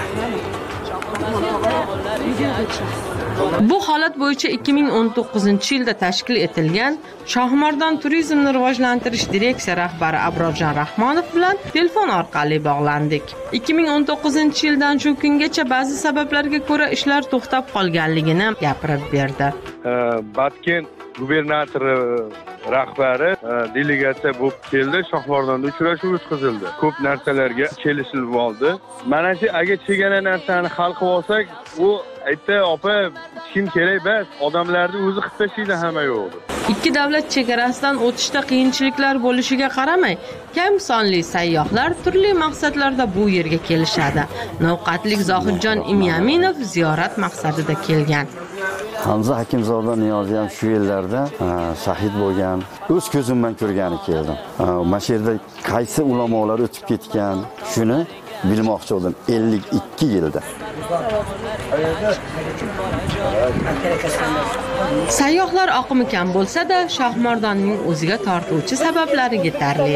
Bu holat bo'yicha ikki ming o'n to'qqizinchi yilda tashkil etilgan Shohmardon turizmni rivojlantirish direksiya rahbari Abrorjon Rahmonov bilan telefon orqali bog'landik. ikki ming o'n to'qqizinchi yildan shu kungacha ba'zi sabablarga ko'ra ishlar to'xtab qolganligini gapirib berdi. Batkent gubernatori rahbari delegatsiya bo'lib keldi, Shohmardonda uchrashuv o'tkazildi. Ko'p narsalarga kelishilib oldi. Mana shu agar chegana narsani hal qilib olsak, u aytdi, opa, kim kerak emas, odamlarni o'zi qilib tashlaydi hamma yo'qdi. Ikki davlat chegarasidan o'tishda qiyinchiliklar bo'lishiga qaramay, kam sonli sayyohlar turli maqsadlarda bu yerga kelishadi. Navqatlik Zohidjon Imyaminov ziyorat maqsadida kelgan. Hamza Hakimzoda Niyozi ham shu yillarda shahid bo'lgan. O'z ko'zim bilan ko'rgani keldim. Mana shu yerda qaysi ulamolar o'tib ketgan, shuni bilmoqchi edim ellik ikki yilda. Sayyohlar oqimi kam bo'lsa-da, Shohmardonning o'ziga tortuvchi sabablari yetarli.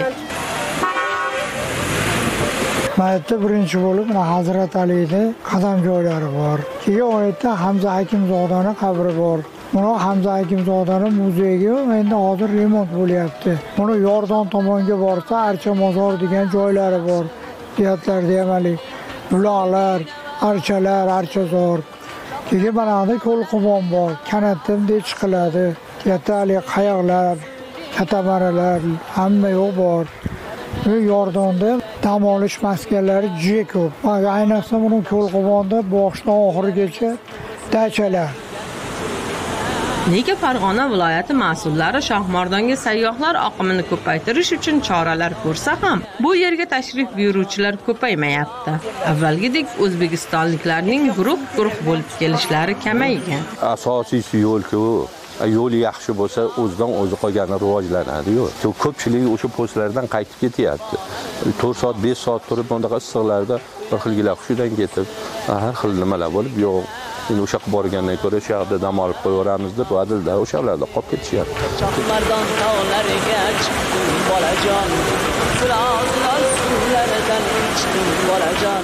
Mayatda birinchi bo'lib Hazrat Alida qadam joylari bor. Keyin oyatda Hamza Hakimzodaning qabri bor. Buni Hamza Hakimzodaning muzeyiga endi hozir remont bo'lyapti. Buni Yordon tomonga borsa, Archa mozor degan joylari bor. Fiyatlarda amaliy buloqlar, archalar, archazor. Keyin mana bu ko'lqumon bor. Kanatdan deb chiqiladi. Yatali qayoqlar, katamaralar hamma yo'q bor. Bu Yordonda dam olish maskanlari juda ko'p. Ayniqsa buni ko'lqumonda boshdan oxirigacha dachalar. Nega Farg'ona viloyati mas'ullari Shohmardonga sayyohlar oqimini ko'paytirish uchun choralar ko'rsa ham, bu yerga tashrif buyuruvchilar ko'paymayapti. Avvalgidek o'zbekistonliklarning guruh-guruh bo'lib kelishlari kamaygan. Asosiysi yo'l-ku. Yo'li yaxshi bo'lsa, o'zidan o'zi qolgani rivojlanadi-yu. Ko'pchilik o'sha postlardan qaytib ketyapti. to'rt soat, besh soat turib, bundaqa issiqlarda bir xilgilar hushidan ketib, har xil nimalar bo'lib, yo'q. Endi o'sha qilib borgandan ko'ra shu yerda dam olib qo'yaveramiz deb Vodilda o'shalarda qolib ketishyapti. Shohmardon tog'lariga chiqdim bolajon, zilozilar suvlaridan ichdim bolajon.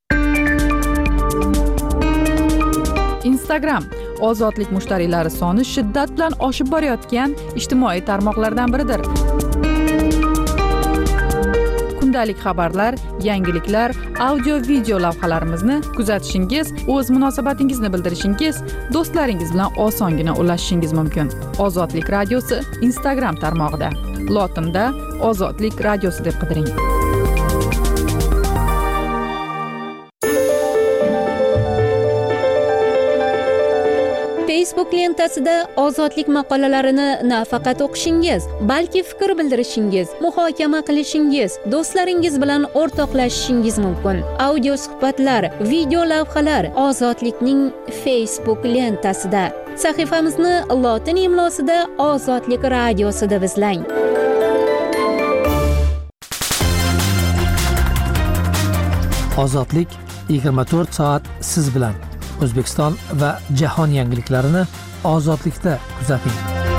Instagram ozodlik mushtariylari soni shiddat bilan oshib borayotgan ijtimoiy tarmoqlardan biridir. Kundalik xabarlar, yangiliklar, audio-video lavhalarimizni kuzatishingiz, o'z munosabatingizni bildirishingiz, do'stlaringiz bilan osongina ulashishingiz mumkin. Ozodlik radiosi Instagram tarmog'ida. Lotinda Ozodlik radiosi deb qidiring. Facebook lentasida ozodlik maqolalarini nafaqat o'qishingiz, balki fikr bildirishingiz, muhokama qilishingiz, do'stlaringiz bilan o'rtoqlashishingiz mumkin. Audio suhbatlar, video lavhalar Ozodlikning Facebook lentasida. Sahifamizni lotin imlosida Ozodlik radiosida izlang. Ozodlik yigirma to'rt soat siz bilan. O'zbekiston va jahon yangiliklarini ozodlikda kuzating.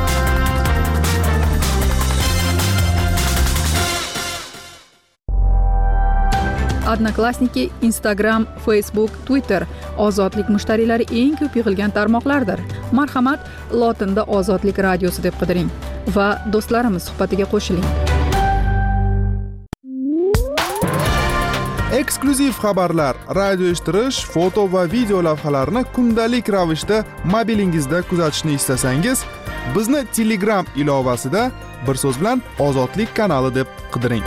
Odnoklassniki, Instagram, Facebook, Twitter ozodlik mushtariylari eng ko'p yig'ilgan tarmoqlardir. Marhamat, lotinda Ozodlik radiosi deb qidiring va do'stlarimiz suhbatiga qo'shiling. eksklyuziv xabarlar, radio eshittirish, foto va video lavhalarni kundalik ravishda mobilingizda kuzatishni istasangiz, bizni Telegram ilovasida bir so'z bilan Ozodlik kanali deb qidiring.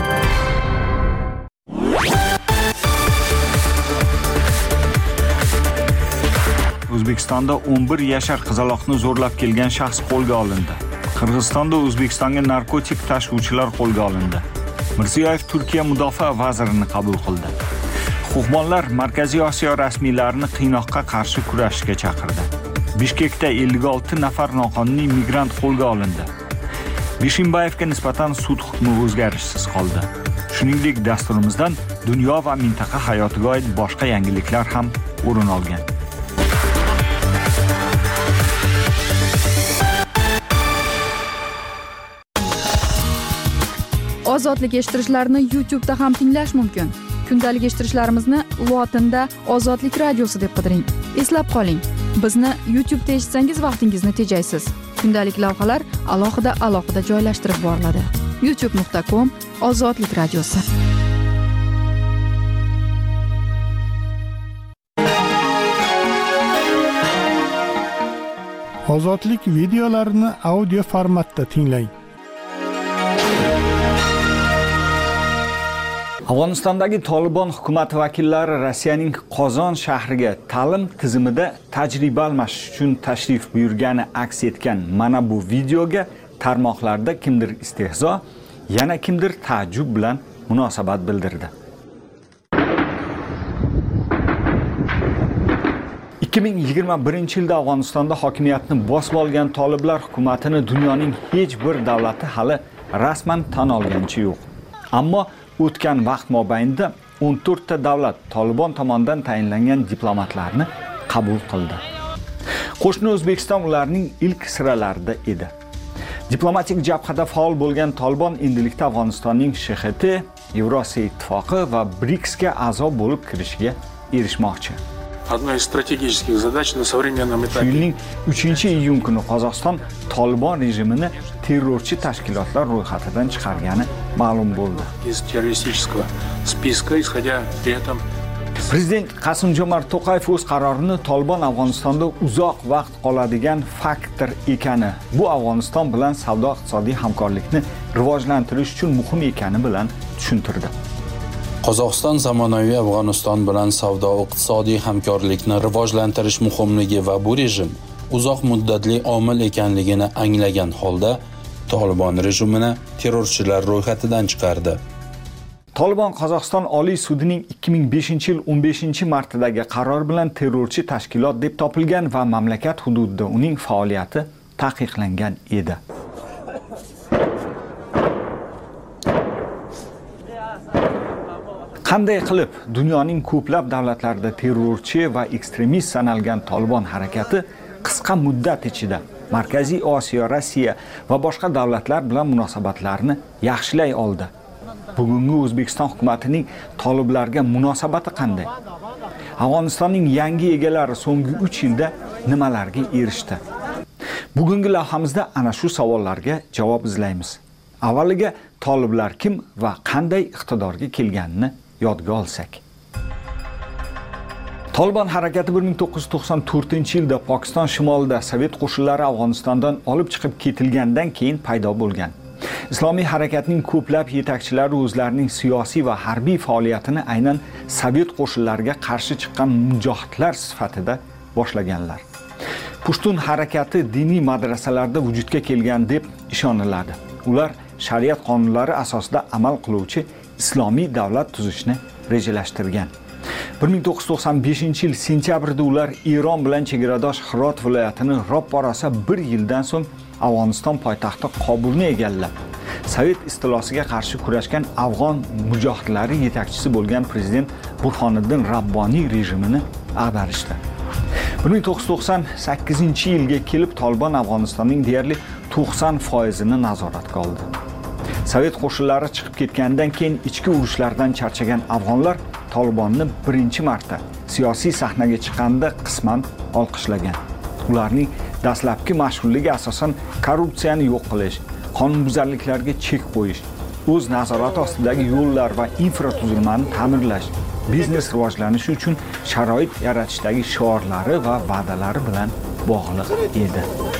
O'zbekistonda o'n bir yashar qizaloqni zo'rlab kelgan shaxs qo'lga olindi. Qirg'izistonda O'zbekistonga narkotik tashuvchilar qo'lga olindi. Mirziyoyev Turkiya mudofaa vazirini qabul qildi. Huquqbonlar Markaziy Osiyo rasmiylarini qiynoqqa qarshi kurashishga chaqirdi. Bishkekda ellik olti nafar noqonuniy migrant qo'lga olindi. Bishimbayevga nisbatan sud hukmi o'zgarishsiz qoldi. Shuningdek, dasturimizdan dunyo va mintaqa hayotiga oid boshqa yangiliklar ham o'rin olgan. Ozodlik eshittirishlarni YouTube da ham tinglash mumkin. Kundalik eshittirishlarimizni lotinda Ozodlik radiosi deb qidiring. Eslab qoling, bizni YouTube da eshitsangiz vaqtingizni tejaysiz. Kundalik lavhalar alohida-alohida joylashtirib boriladi. youtube nuqta com Ozodlik radiosi. Ozodlik videolarini audio formatda tinglang. Afg'onistondagi Tolibon hukumati vakillari Rossiyaning Qozon shahriga ta'lim tizimida tajriba almashish uchun tashrif buyurgani aks etgan mana bu videoga tarmoqlarda kimdir istehzo, yana kimdir taajjub bilan munosabat bildirdi. ikki ming yigirma birinchi yilda Afg'onistonda hokimiyatni bosib olgan toliblar hukumatini dunyoning hech bir davlati hali rasman tan olganicha yo'q. Ammo o'tgan vaqt mobaynida o'n to'rtta davlat Tolibon tomonidan tayinlangan diplomatlarni qabul qildi. Qo'shni O'zbekiston ularning ilk siralarida edi. Diplomatik jabhada faol bo'lgan Tolibon endilikda Afg'onistonning Sh X T, Yevrosiyo ittifoqi va BRICSga a'zo bo'lib kirishiga erishmoqchi. Одна из стратегических задач на современном этапе. Yilning uchinchi iyun kuni Qozog'iston Tolibon rejimini terrorchi tashkilotlar ro'yxatidan chiqargani ma'lum bo'ldi. Из террористического списка, исходя при этом Prezident Qasim-Jomart To'qayev o'z qarorini Tolibon Afg'onistonda uzoq vaqt qoladigan faktor ekani, bu Afg'oniston bilan savdo-iqtisodiy hamkorlikni rivojlantirish uchun muhim ekani bilan tushuntirdi. Qozog'iston zamonaviy Afg'oniston bilan savdo-iqtisodiy hamkorlikni rivojlantirish muhimligi va bu rejim uzoq muddatli omil ekanligini anglagan holda Tolibon rejimini terrorchilar ro'yxatidan chiqardi. Tolibon Qozog'iston Oliy sudining ikki ming beshinchi yil o'n beshinchi martidagi qaror bilan terrorchi tashkilot deb topilgan va mamlakat hududida uning faoliyati taqiqlangan edi. Qanday qilib dunyoning ko'plab davlatlarida terrorchi va ekstremist sanalgan Tolibon harakati qisqa muddat ichida Markaziy Osiyo, Rossiya va boshqa davlatlar bilan munosabatlarni yaxshilay oldi. Bugungi O'zbekiston hukumatining toliblarga munosabati qanday? Afg'onistonning yangi egalari so'nggi uch yilda nimalarga erishdi? Bugungi lavhamizda ana shu savollarga javob izlaymiz. Avvaliga toliblar kim va qanday iqtidorga kelganini yodga olsak. Tolibon harakati bir ming to'qqiz yuz to'qson to'rtinchi yilda Pokiston shimolida Sovet qo'shinlari Afg'onistondan olib chiqib ketilgandan keyin paydo bo'lgan. Islomiy harakatning ko'plab yetakchilari o'zlarining siyosiy va harbiy faoliyatini aynan Sovet qo'shinlariga qarshi chiqqan mujohidlar sifatida boshlaganlar. Pushtun harakati diniy madrasalarda vujudga kelgan deb ishoniladi. Ular shariat qonunlari asosida amal qiluvchi islomiy davlat tuzishni rejalashtirgan. bir ming to'qqiz yuz to'qson beshinchi yil sentyabrda ular Eron bilan chegaradosh Hirot viloyatini ro'pararosa bir yildan so'ng Afg'oniston poytaxti Qobulni egallab, Sovet istilosiga qarshi kurashgan afg'on mujohidlari yetakchisi bo'lgan prezident Burhoniddin Rabboniy rejimini ag'darishdi. bir ming to'qqiz yuz to'qson sakkizinchi yilga kelib Tolibon Afg'onistonning deyarli to'qson foizini nazoratga oldi. Sovet qo'shinlari chiqib ketgandan keyin ichki urushlardan charchagan afg'onlar Tolibonni birinchi marta siyosiy sahnaga chiqqanda qisman olqishlagan. Ularning dastlabki mashhurligi asosan korrupsiyani yo'q qilish, qonunbuzarliklarga chek qo'yish, o'z nazorati ostidagi yo'llar va infratuzilmani ta'mirlash, biznes rivojlanishi uchun sharoit yaratishdagi shiorlari va va'dalari bilan bog'liq edi.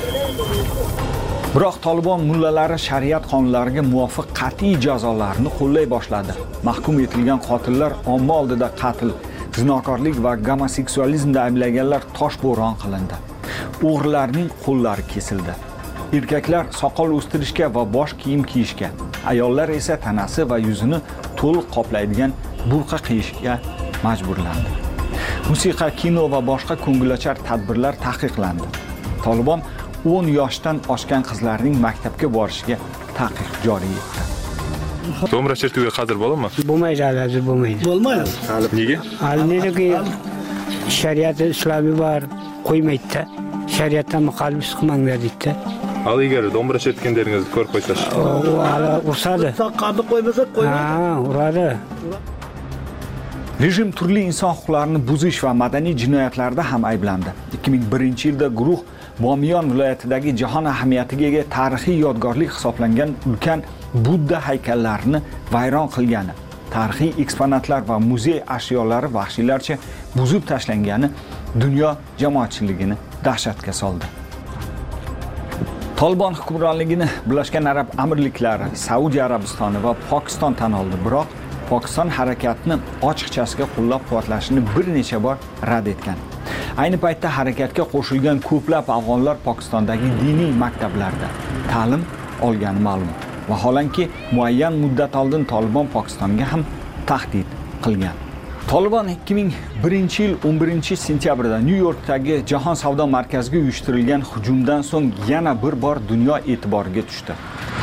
Biroq Tolibon mullalari shariat qonunlariga muvofiq qat'iy jazolarni qo'llay boshladi. Mahkum etilgan qotillar omma oldida qatl, zinokorlik va gomoseksualizmda ayblanganlar toshbo'ron qilindi. O'g'rilarning qo'llari kesildi. Erkaklar soqol o'stirishga va bosh kiyim kiyishga, ayollar esa tanasi va yuzini to'liq qoplaydigan burqa qiyishga majburlandi. Musiqa, kino va boshqa ko'ngilochar tadbirlar taqiqlandi. Tolibon o'n yoshdan oshgan qizlarning maktabga borishiga taqiq joriy etdi. Do'mbira chertuga hozir bo'ladimi? Bo'lmaydi, hozir bo'lmaydi. Bo'lmaydi. Nega? Alniki shariat islomiy bor, qo'ymaydi. Shariatdan muxolif chiqmanglar deydi. Hali agar do'mbira chertganlaringizni ko'rib qo'ysangiz. U hali ursadi. Soqqonni qo'ymasak qo'ymaydi. Ha, uradi. Rejim turli inson huquqlarini buzish va madaniy jinoyatlarda ham ayblandi. ikki ming birinchi yilda guruh Bomiyon viloyatidagi jahon ahamiyatiga ega tarixiy yodgorlik hisoblangan ulkan Budda haykallarini vayron qilgani, tarixiy eksponatlar va muzey ashyolari vahshiylarcha buzib tashlangani dunyo jamoatchiligini dahshatga soldi. Tolibon hukmronligini Birlashgan Arab Amirliklari, Saudiya Arabistoni va Pokiston tan oldi, biroq Pokiston harakatni ochiqchasiga qo'llab-quvvatlashini bir necha bor rad etgan. Ayni paytda harakatga qo'shilgan ko'plab afg'onlar Pokistondagi diniy maktablarda ta'lim olgani ma'lum. Vaholanki, muayyan muddat oldin Tolibon Pokistonga ham tahdid qilgan. Tolibon ikki ming birinchi yil o'n birinchi sentyabrda Nyu-Yorkdagi Jahon savdo markaziga uyushtirilgan hujumdan so'ng yana bir bor dunyo e'tiboriga tushdi.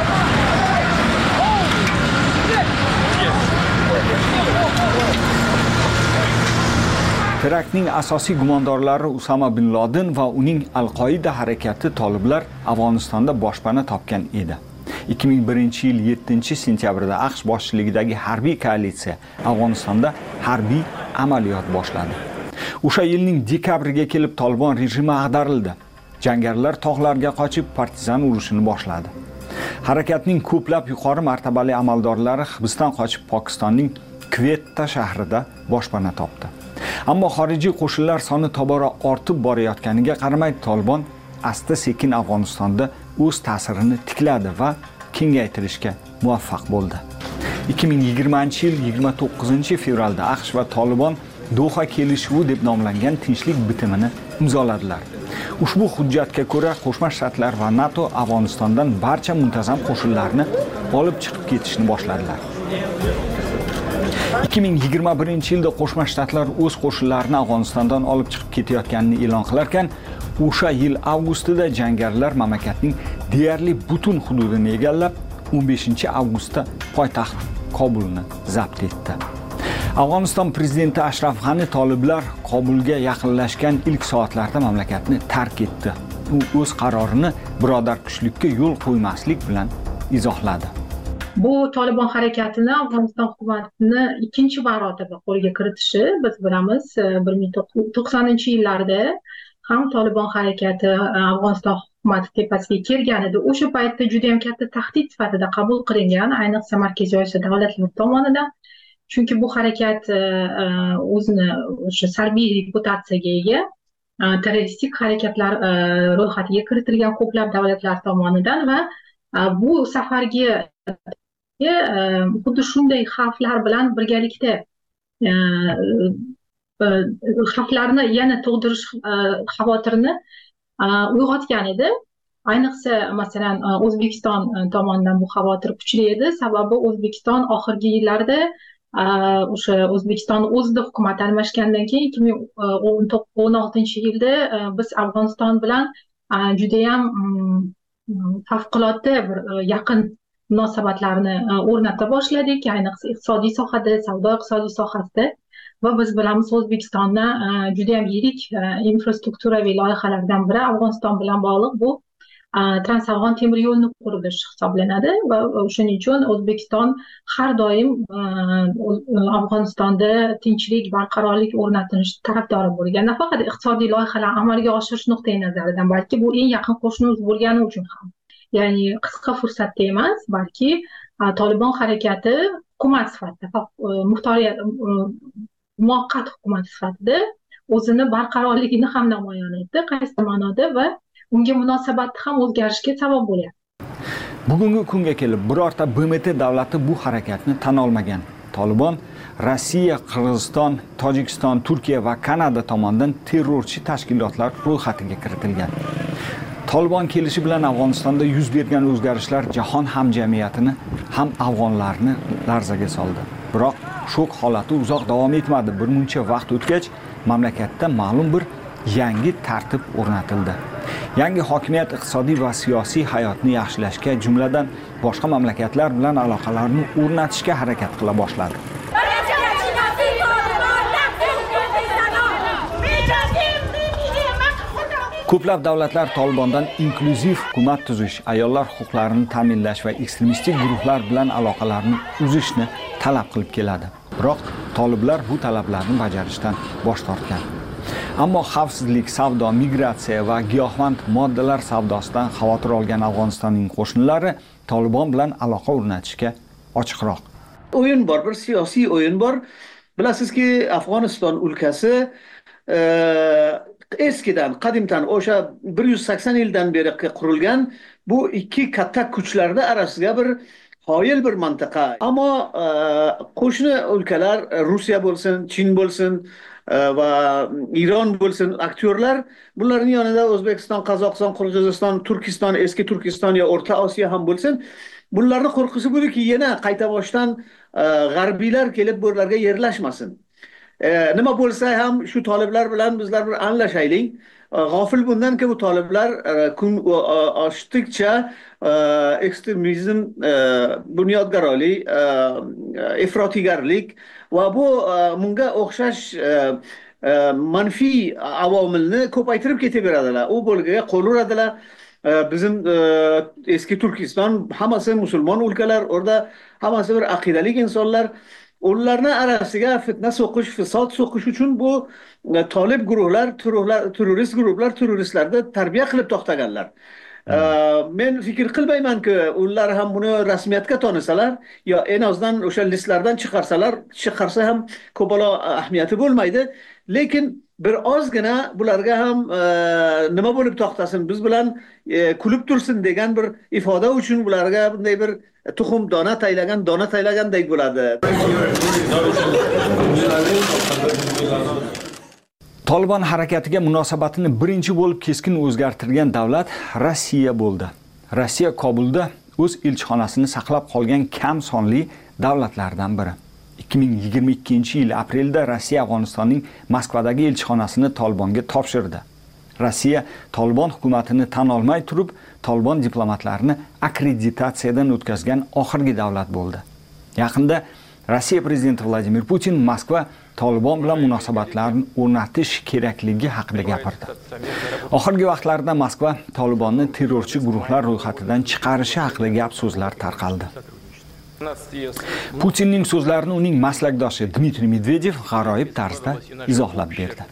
Teraktning asosiy gumondorlari Usama bin Laden va uning Al-Qoida harakati toliblar Afg'onistonda boshpana topgan edi. ikki ming birinchi yil yettinchi sentyabrda AQSh boshchiligidagi harbiy koalitsiya Afg'onistonda harbiy amaliyot boshladi. O'sha yilning dekabriga kelib Tolibon rejimi ag'darildi. Jangarilar tog'larga qochib partizan urushini boshladi. Harakatning ko'plab yuqori martabali amaldorlari hibsdan qochib Pokistonning Quetta shahrida boshpana topdi. Ammo xorijiy qo'shinlar soni tobora ortib borayotganiga qaramay Tolibon asta-sekin Afg'onistonda o'z ta'sirini tikladi va kengaytirishga muvaffaq bo'ldi. ikki ming yigirmanchi yil yigirma to'qqizinchi fevralda AQSh va Tolibon Doha kelishuvi deb nomlangan tinchlik bitimini imzoladilar. Ushbu hujjatga ko'ra Qo'shma Shtatlar va NATO Afg'onistondan barcha muntazam qo'shinlarni olib chiqib ketishni boshladilar. ikki ming yigirma birinchi yilda Qo'shma Shtatlar o'z qo'shinlarini Afg'onistondan olib chiqib ketayotganini e'lon qilarkan, o'sha yil avgustida jangarilar mamlakatning deyarli butun hududini egallab, o'n beshinchi avgustda poytaxt Kobulni zabt etdi. Afg'oniston prezidenti Ashraf G'ani toliblar Kobulga yaqinlashgan ilk soatlarda mamlakatni tark etdi. U o'z qarorini birodar kuchlikka yo'l qo'ymaslik bilan izohladi. Bu Tolibon harakatini Afg'oniston hukumatini ikkinchi marotaba qo'lga kiritishi biz bilamiz. bir ming to'qqiz yuz to'qsoninchi yillarda ham Tolibon harakati Afg'oniston hukumati tepasiga kelgan edi. O'sha paytda juda ham katta tahdid sifatida qabul qilingan, ayniqsa Markaziy Osiyo davlatlari tomonidan. Chunki bu harakat o'zini o'sha salbiy reputatsiyaga ega terroristik harakatlar ro'yxatiga kiritilgan ko'plab davlatlar tomonidan va bu safargi xuddi shunday xavflar bilan birgalikda xavflarni yana tug'dirish xavotirini uyg'otgan edi. Ayniqsa masalan O'zbekiston tomonidan bu xavotir kuchli edi, sababi O'zbekiston oxirgi yillarda o'sha O'zbekiston o'zida hukumat almashgandan keyin ikki ming o'n oltinchi yilda biz Afg'oniston bilan juda ham favqulodda bir yaqin munosabatlarni o'rnata boshladik, ayniqsa iqtisodiy sohada, savdo iqtisodiy sohasida va biz bilamiz O'zbekistonda juda ham yirik infrastrukturaviy loyihalardan biri Afg'oniston bilan bog'liq bu Transafg'on temir yo'lni qurilish hisoblanadi va shuning uchun O'zbekiston har doim Afg'onistonda tinchlik, barqarorlik o'rnatish tarafdori bo'lgan. Nafaqat iqtisodiy loyihalarni amalga oshirish nuqtai nazaridan, balki bu eng yaqin qo'shnimiz bo'lgani uchun ham. Ya'ni qisqa fursatda emas, balki Tolibon harakati hukumat sifatida muxtoriyat muvaqqat hukumat sifatida o'zini barqarorligini ham namoyon etdi qaysi ma'noda va unga munosabatni ham o'zgarishga sabab bo'lyapti. Bugungi kunga kelib birorta B M T davlati bu harakatni tan olmagan. Tolibon Rossiya, Qirg'iziston, Tojikiston, Turkiya va Kanada tomonidan terrorchi tashkilotlar ro'yxatiga kiritilgan. Tolibon kelishi bilan Afg'onistonda yuz bergan o'zgarishlar jahon hamjamiyatini ham afg'onlarni larzaga soldi. Biroq shok holati uzoq davom etmadi. Bir muncha vaqt o'tgach, mamlakatda ma'lum bir yangi tartib o'rnatildi. Yangi hokimiyat iqtisodiy va siyosiy hayotni yaxshilashga, jumladan boshqa mamlakatlar bilan aloqalarni o'rnatishga harakat qila boshladi. Ko'plab davlatlar Tolibondan inklyuziv hukumat tuzish, ayollar huquqlarini ta'minlash va ekstremistik guruhlar bilan aloqalarni uzishni talab qilib keladi. Biroq toliblar bu talablarni bajarishdan bosh tortgan. Ammo xavfsizlik, savdo, migratsiya va giyohvand moddalar savdosidan xavotir olgan Afg'onistonning qo'shnilari Tolibon bilan aloqa o'rnatishga ochiqroq. O'yin bor, bir siyosiy o'yin bor. Bilasizki, Afg'oniston o'lkasi eskidan, qadimdan o'sha bir yuz sakson yildan beri qurilgan bu ikki katta kuchlarda orasida bir qoyil bir mantiqa. Ammo qo'shni o'lkalar, Rossiya bo'lsin, Chin bo'lsin va Iron bo'lsin, aktyorlar, bularning yonida O'zbekiston, Qozog'iston, Qirg'iziston, Turkiston, eski Turkiston yo O'rta Osiyo ham bo'lsin, bularning qo'rqusi bo'liki yana qayta boshdan g'arbiylar kelib bularga yerlashmasin. Nima bo'lsa ham shu toliblar bilan bizlar bir anglashaylik. G'ofil bundanki bu toliblar kun oshdikcha ekstremizm, bunyodgarlik, ifrotgarlik va bu bunga o'xshash manfiy avomilni ko'paytirib ketaveradilar. U bo'lgaga qo'l uradilar. Bizim eski Turkiston hammasi musulmon o'lkalar, orada hammasi bir aqidalik insonlar. Ularning arasiga fitna so'qish, fasod so'qish uchun bu tolib guruhlar, terrorist guruhlar, terroristlarni tarbiya qilib to'xtaganlar. Men fikr qilmaymanki, ular ham buni rasmiyatga tonisalar, yo en azdan o'sha listlardan chiqarsalar, chiqarsa ham ko'palo ahamiyati bo'lmaydi. Lekin bir ozgina bularga ham nima bo'lib to'xtasin, biz bilan kulib tursin degan bir ifoda uchun bularga bunday bir tuxum dona taylagan, dona taylagandek bo'ladi. Tolibon harakatiga munosabatini birinchi bo'lib keskin o'zgartirgan davlat Rossiya bo'ldi. Rossiya Kobulda o'z elchixonasini saqlab qolgan kam sonli davlatlardan biri. ikki ming yigirma ikkinchi yil aprelda Rossiya Afg'onistonning Moskvadagi elchixonasini Tolibonga topshirdi. Rossiya Tolibon hukumatini tan olmay turib, Tolibon diplomatlarini akkreditatsiyadan o'tkazgan oxirgi davlat bo'ldi. Yaqinda Rossiya prezidenti Vladimir Putin Moskva Tolibon bilan munosabatlarni o'rnatish kerakligi haqida gapirdi. Oxirgi vaqtlarda Moskva Tolibonni terrorchi guruhlar ro'yxatidan chiqarishi haqida gap so'zlar tarqaldi. Putinning so'zlarini uning maslakdoshi Dmitriy Medvedev g'aroyib tarzda izohlab berdi.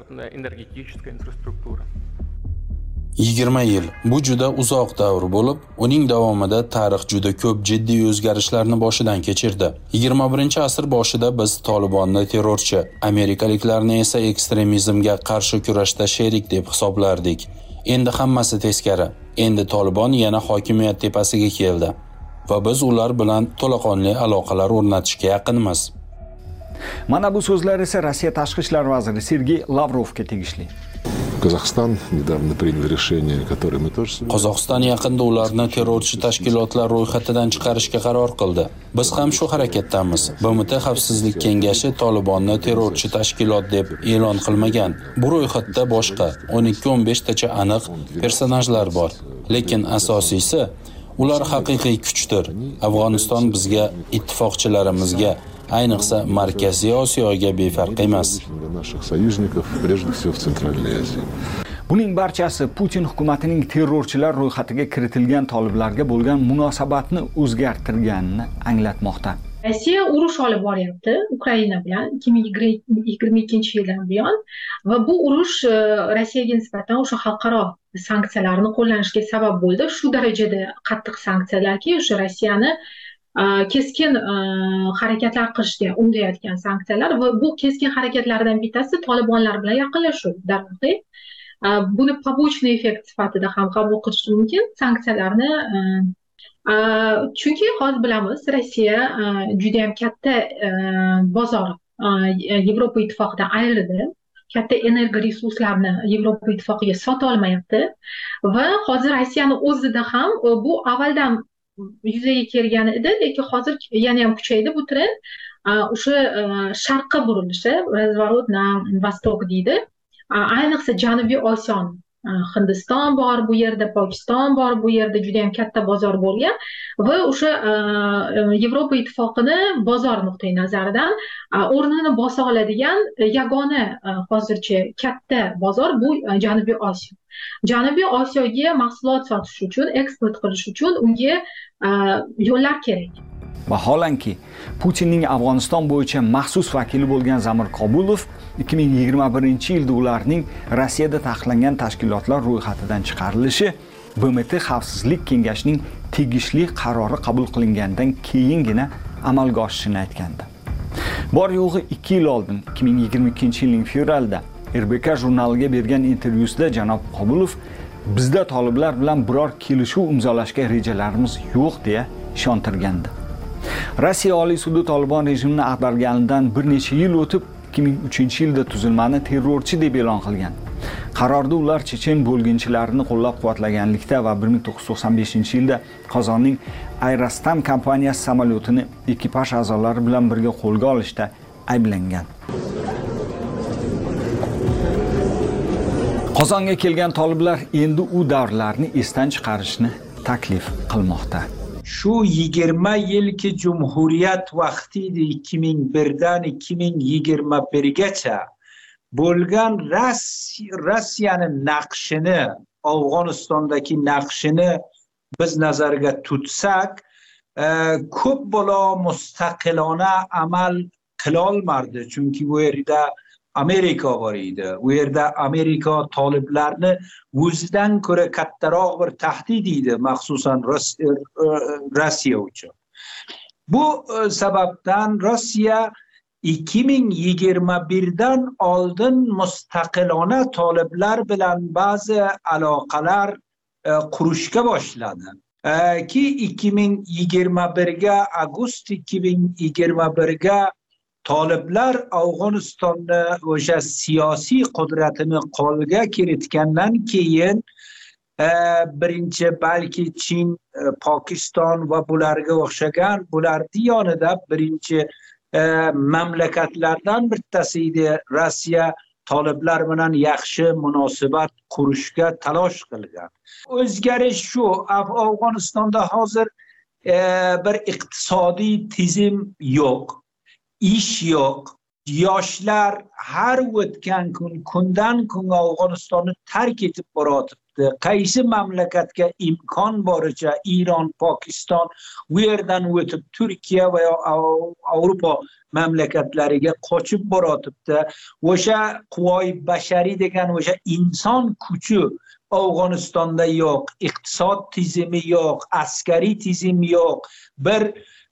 yigirma yil bu juda uzoq davr bo'lib, uning davomida tarix juda ko'p jiddiy o'zgarishlarni boshidan kechirdi. yigirma birinchi asr boshida biz Tolibonni terrorchi, amerikaliklarni esa ekstremizmga qarshi kurashda sherik deb hisoblardik. Endi hammasi teskari. Endi Tolibon yana hokimiyat tepasiga keldi va biz ular bilan to'laqonli aloqalar o'rnatishga yaqinmiz. Mana bu so'zlar esa Rossiya tashqi ishlar vaziri Sergey Lavrovga tegishli. Qozog'iston недавно принял решение, которое мы тоже Qozog'iston yaqinda ularni terrorchi tashkilotlar ro'yxatidan chiqarishga qaror qildi. Biz ham shu harakatdamiz. B M T Xavfsizlik kengashi Tolibonni terrorchi tashkilot deb e'lon qilmagan. Bu ro'yxatda boshqa o'n ikki o'n besh tacha aniq personajlar bor. Lekin asosiysi ular haqiqiy kuchdir. Afg'oniston bizga, ittifoqchilarimizga, ayniqsa Markaziy Osiyoga befarq emas. Buning barchasi Putin hukumatining terrorchilar ro'yxatiga kiritilgan toliblarga bo'lgan munosabatni o'zgartirganini anglatmoqda. Rossiya urush olib boryapti Ukraina bilan ikki ming yigirma ikkinchi yildan buyon va bu urush Rossiyaga nisbatan o'sha xalqaro sanksiyalarni qo'llanishga sabab bo'ldi. Shu darajada qattiq sanksiyalarki, o'sha Rossiyani keskin harakatlar qilishga undayotgan sanksiyalar va bu keskin harakatlardan bittasi Tolibonlar bilan yaqinlashuv. Darhaqiqat buni побочный effekt sifatida ham qabul qilish mumkin sanksiyalarni. Chunki hozir bilamiz, Rossiya juda ham katta bozor Yevropa ittifoqidan ayrildi. Katta energo resurslarni Yevropa ittifoqiga sota olmayapti va hozir Rossiyani o'zida ham bu avvaldan yuzaga kelgan edi, lekin hozir yana ham kuchaydi bu trend. O'sha sharqqa burilishi, razворот на восток deydi. Ayniqsa Janubiy Osiyo, Hindiston bor bu yerda, Pokiston bor bu yerda, juda ham katta bozor bo'lgan va o'sha Yevropa ittifoqini bozor nuqtai nazaridan o'rnini bosa oladigan yagona hozircha katta bozor bu Janubiy Osiyo. Janubiy Osiyoga mahsulot sotish uchun, eksport qilish uchun unga yo'llar kerak. Vaholanki Putinning Afg'oniston bo'yicha maxsus vakili bo'lgan Zamir Qobulov ikki ming yigirma birinchi yilda ularning Rossiyada taqiqlangan tashkilotlar ro'yxatidan chiqarilishi B M T Xavfsizlik kengashining tegishli qarori qabul qilingandan keyingina amalga oshishini aytgandi. Bor yo'g'i ikki yil oldin ikki ming yigirma ikkinchi yilning fevralida R B K jurnaliga bergan intervyusida janob Qobulov bizda toliblar bilan biror kelishuv imzolashga rejalarimiz yo'q deya ishontirgandi. Rossiya Oliy sudi Tolibon rejimini ag'darganidan bir necha yil o'tib ikki ming uchinchi yilda tuzilmani terrorchi deb e'lon qilgan. Qarorda ular chechen bo'lginchilarini qo'llab-quvvatlaganlikda va bir ming to'qqiz yuz to'qson beshinchi yilda Qozonning Aerostam kompaniyasi samolyotini ekipaj a'zolari bilan birga qo'lga olishda ayblangan. Qozonga kelgan toliblar endi u davrlarni esdan chiqarishni taklif qilmoqda. Shu yigirma yilki Cumhuriyet vaqtida ikki ming birdan ikki ming yigirma birgacha bo'lgan Rossiyaning naqshini, Afg'onistondagi naqshini biz nazarga tutsak, ko'p bo'la mustaqilona amal qila olmadi, chunki bu yerda Amerika bor edi. U yerda Amerika toliblarni o'zidan ko'ra kattaroq bir tahdid edi, maxsusan Rossiya uchun. Bu sababdan Rossiya ikki ming yigirma birdan oldin mustaqilona toliblar bilan ba'zi aloqalar qurishga boshladi. Ki ikki ming yigirma birga avgust ikki ming yigirma birga toliblar Afg'onistonni o'sha siyosiy qudratini qo'lga kiritgandan keyin birinchi balki Chin, Pokiston va bularga o'xshagan bularning yonida birinchi mamlakatlardan bittasi edi Rossiya toliblar bilan yaxshi munosabat qurishga talosh qilgan. O'zgarish shu, Afg'onistonda hozir bir iqtisodiy tizim yo'q. Ish yo'q. Yoshlar har o'tgan kun kundan kunga Afg'onistonni tark etib boryapti. Qaysi mamlakatga imkon boricha Iron, Pokiston, u yerdan o'tib Turkiya va Avrupa mamlakatlariga qochib boryapti. O'sha quvvoy bashariy degan o'sha inson kuchi Afg'onistonda yo'q, iqtisod tizimi yo'q, askariy tizim yo'q. Bir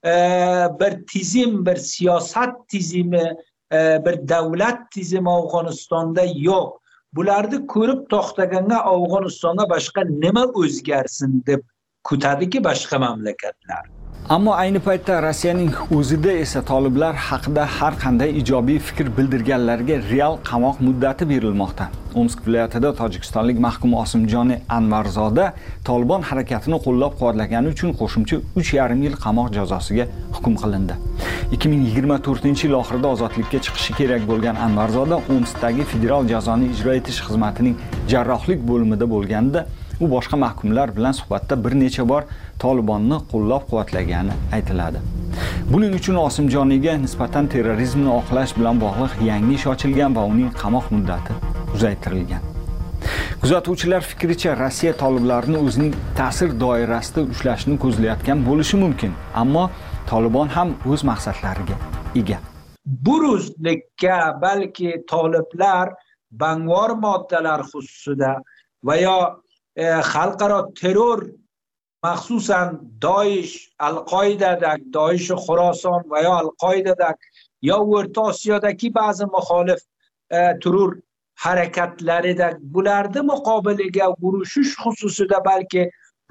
bir tizim, bir siyosat tizimi, bir davlat tizimi Afg'onistonda yo'q. Bularni ko'rib to'xtaganda Afg'onistonda boshqa nima o'zgarsin deb kutadiki boshqa mamlakatlar. Ammo ayni paytda Rossiyaning o'zida esa toliblar haqida har qanday ijobiy fikr bildirganlarga real qamoq muddati berilmoqda. Omsk viloyatida tojikistonlik mahkum Osimjon Anvarzoda Tolibon harakatini qo'llab-quvvatlagani uchun qo'shimcha uch yarim yil qamoq jazosiga hukm qilindi. ikki ming yigirma to'rtinchi yil oxirida ozodlikka chiqishi kerak bo'lgan Anvarzoda Omskdagi federal jazoni ijro etish xizmatining jarrohlik bo'limida bo'lganda u boshqa mahkumlar bilan suhbatda bir necha bor Tolibonni qo'llab-quvvatlagani aytiladi. Buning uchun Osimjoniga nisbatan terrorizmni oqlash bilan bog'liq yangi ish ochilgan va uning qamoq muddati uzaytirilgan. Kuzatuvchilar fikricha Rossiya toliblarni o'zining ta'sir doirasida ushlashni ko'zlayotgan bo'lishi mumkin, ammo Tolibon ham o'z maqsadlariga ega. Buruzlikka balki toliblar bangvor moddalar xususida va yo xalqaro terror maxsusan Doish, Al-Qoidadak, Doish Xorason va yo Al-Qoidadak yo O'rta Osiyodagi ba'zi muxolif terror harakatlarida bularni muqobiliga urushish xususida balki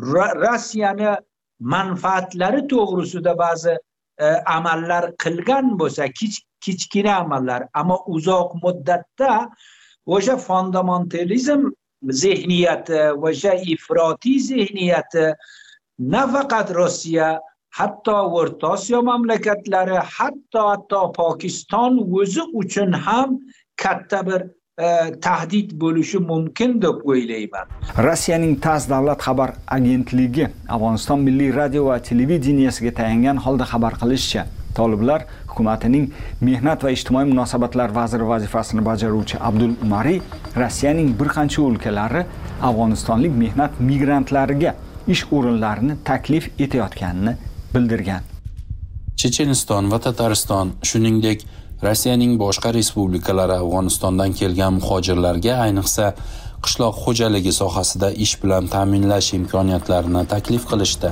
Rossiyani manfaatlari to'g'risida ba'zi amallar qilgan bo'lsa, kichkina amallar, ammo uzoq muddatda o'sha fundamentalizm zehniyati, o'sha ifrotiy zehniyati nafaqat Rossiya, hatto O'rta Osiyo mamlakatlari, hatto hatto Pokiston o'zi uchun ham katta bir tahdid bo'lishi mumkin deb o'ylayman. Rossiyaning TASS davlat xabar agentligi Afg'oniston milliy radio va televideniyasiga tayangan holda xabar qilishicha, toliblar hukumatining mehnat va ijtimoiy munosabatlar vaziri vazifasini bajaruvchi Abdul Umari Rossiyaning bir qancha o'lkalari afg'onistonlik mehnat migrantlariga ish o'rinlarini taklif etayotganini bildirgan. Checheniston va Tatariston, shuningdek Rossiyaning boshqa respublikalari Afg'onistondan kelgan muhojirlarga ayniqsa qishloq xo'jaligi sohasida ish bilan ta'minlash imkoniyatlarini taklif qilishdi.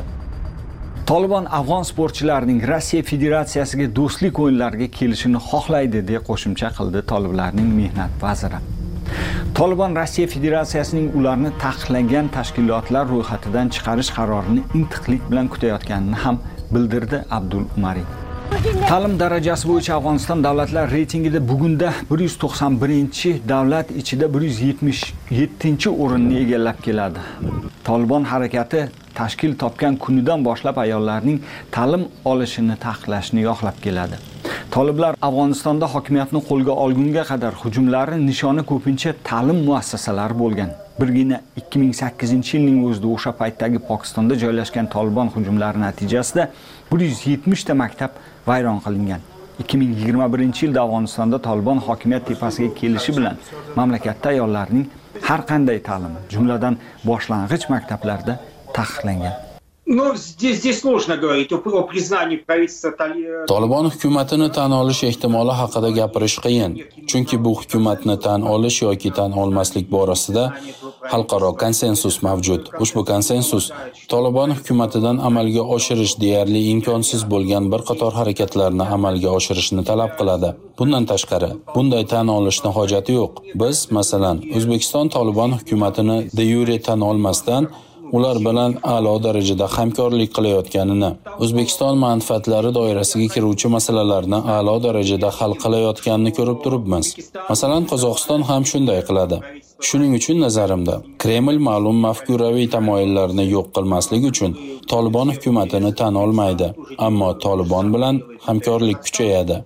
Tolibon afg'on sportchilarining Rossiya Federatsiyasiga do'stlik o'yinlariga kelishini xohlaydi deb qo'shimcha qildi toliblarning mehnat vaziri. Tolibon Rossiya Federatsiyasining ularni taqiqlangan tashkilotlar ro'yxatidan chiqarish qarorini intiqlik bilan kutayotganini ham bildirdi Abdul Umari. Ta'lim darajasi bo'yicha Afg'oniston davlatlar reytingida bugunda bir yuz to'qson birinchi davlat ichida bir yuz yetmish yettinchi o'rinni egallab keladi. Tolibon harakati tashkil topgan kunidan boshlab ayollarning ta'lim olishini taqiqlashni yoqlab keladi. Toliblar Afg'onistonda hokimiyatni qo'lga olgunga qadar hujumlari nishoni ko'pincha ta'lim muassasalari bo'lgan. Birgina ikki ming sakkizinchi yilning o'zida o'sha paytdagi Pokistonda joylashgan Tolibon hujumlari natijasida bir yuz yetmish ta maktab vayron qilingan. ikki ming yigirma birinchi yilda Afg'onistonda Tolibon hokimiyat tepasiga kelishi bilan mamlakatda ayollarning har qanday ta'limi, jumladan boshlang'ich maktablarda taqiqlangan. Но здесь, здесь сложно говорить о, о признании правительства Талибана. Tolibon hukumatini tan olish ehtimoli haqida gapirish qiyin, chunki bu hukumatni tan olish yoki tan olmaslik borasida xalqaro konsensus mavjud. Ushbu konsensus Tolibon hukumatidan amalga oshirish deyarli imkonsiz bo'lgan bir qator harakatlarni amalga oshirishni talab qiladi. Bundan tashqari, bunday tan olishning hojati yo'q. Biz, masalan, O'zbekiston Tolibon hukumatini de yure tan olmasdan ular bilan a'lo darajada hamkorlik qilayotganini, O'zbekiston manfaatlari doirasiga kiruvchi masalalarni a'lo darajada hal qilayotganini ko'rib turibmiz. Masalan, Qozog'iston ham shunday qiladi. Shuning uchun nazarimda, Kreml ma'lum mafkuraviy tamoyillarni yo'q qilmaslik uchun Tolibon hukumatini tan olmaydi, ammo Tolibon bilan hamkorlik kuchayadi.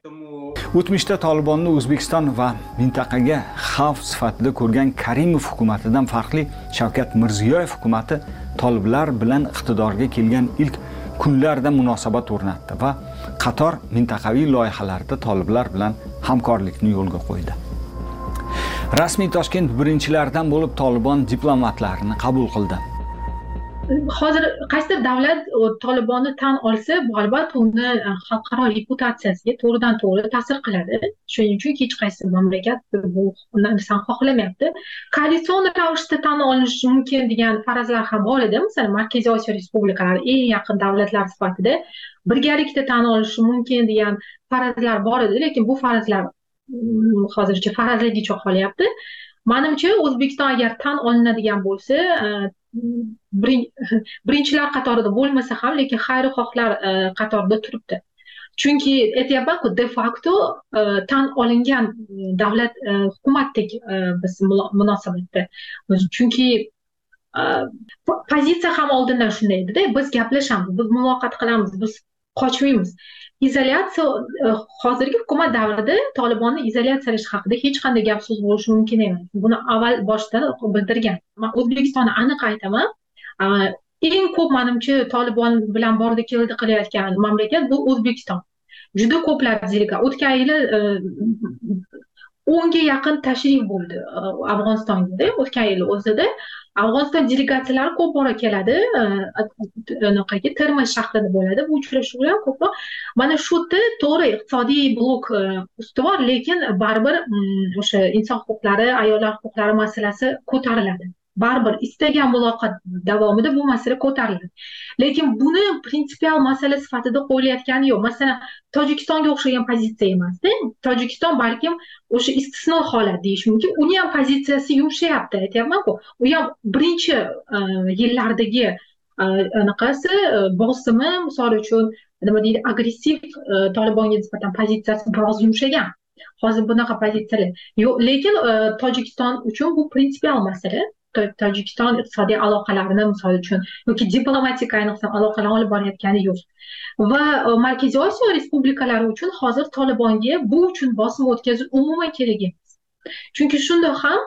O'tmishda Tolibonni O'zbekiston va mintaqaga xavf sifatida ko'rgan Karimov hukumatidan farqli Shavkat Mirziyoyev hukumati toliblar bilan iqtidorga kelgan ilk kunlarda munosabat o'rnatdi va qator mintaqaviy loyihalarda toliblar bilan hamkorlikni yo'lga qo'ydi. Rasmiy Toshkent birinchilaridan bo'lib Tolibon diplomatlarini qabul qildi. Hozir qaysidir davlat Tolibonni tan olsa, bu albatta uni xalqaro reputatsiyasiga to'g'ridan to'g'ri ta'sir qiladi. Shuning uchun hech qaysi mamlakat bu narsani xohlamayapti. Koalitsion ravishda tan olinishi mumkin degan farazlar ham bor edi. Masalan, Markaziy Osiyo respublikalari eng yaqin davlatlar sifatida birgalikda tan olishi mumkin degan farazlar bor edi, lekin bu farazlar hozircha farazligicha qolyapti. Menimcha, O'zbekiston agar tan olinadigan bo'lsa, birinchilar qatorida bo'lmasa ham, lekin xayrixohlar qatorida turibdi. Chunki aytyapman-ku, de facto tan olingan davlat hukumatdek biz munosabatda. Chunki pozitsiya ham oldindan shunday edi-da, biz gaplashamiz, biz muloqot qilamiz, biz qochmaymiz. Izolyatsiya hozirgi hukumat davrida Tolibonni izolyatsiyalash haqida hech qanday gap so'z bo'lishi mumkin emas. Buni avval boshdan bildirgan. Men O'zbekistonni aniq aytaman. Eng ko'p menimcha Tolibon bilan bordi keldi qilayotgan mamlakat bu O'zbekiston. Juda ko'plab delegatsiya o'tgan yili o'nga yaqin tashrif bo'ldi Afg'onistonga. O'tgan yil o'zida Afg'oniston delegatsiyalari ko'p bora keladi, anaqaga Termiz shahrida bo'ladi. Bu uchrashuvlar ko'proq mana shu to'g'ri iqtisodiy blok ustuvor, lekin baribir o'sha inson huquqlari, ayollar huquqlari masalasi ko'tariladi. baribir istagan muloqot davomida bu masala ko'tariladi. Lekin buni prinsipial masala sifatida qo'yilayotgani yo'q. Masalan, Tojikistonga o'xshagan pozitsiya emasda. Tojikiston balkim o'sha istisno holat deyish mumkin. Uni ham pozitsiyasi yumshayapti, aytyapman-ku. U ham birinchi yillardagi anaqasi bosimi, misol uchun nima deydi, agressiv Tolibonga nisbatan pozitsiyasi biroz yumshagan. Hozir bunaqa pozitsiyalar yo'q, lekin Tojikiston uchun bu prinsipial masala. Tojikiston iqtisodiy aloqalarini misol uchun yoki diplomatik ayniqsa aloqalarni olib borayotgani yo'q. Va Markaziy Osiyo respublikalari uchun hozir Tolibonga bu uchun bosim o'tkazish umuman kerak emas. Chunki shunda ham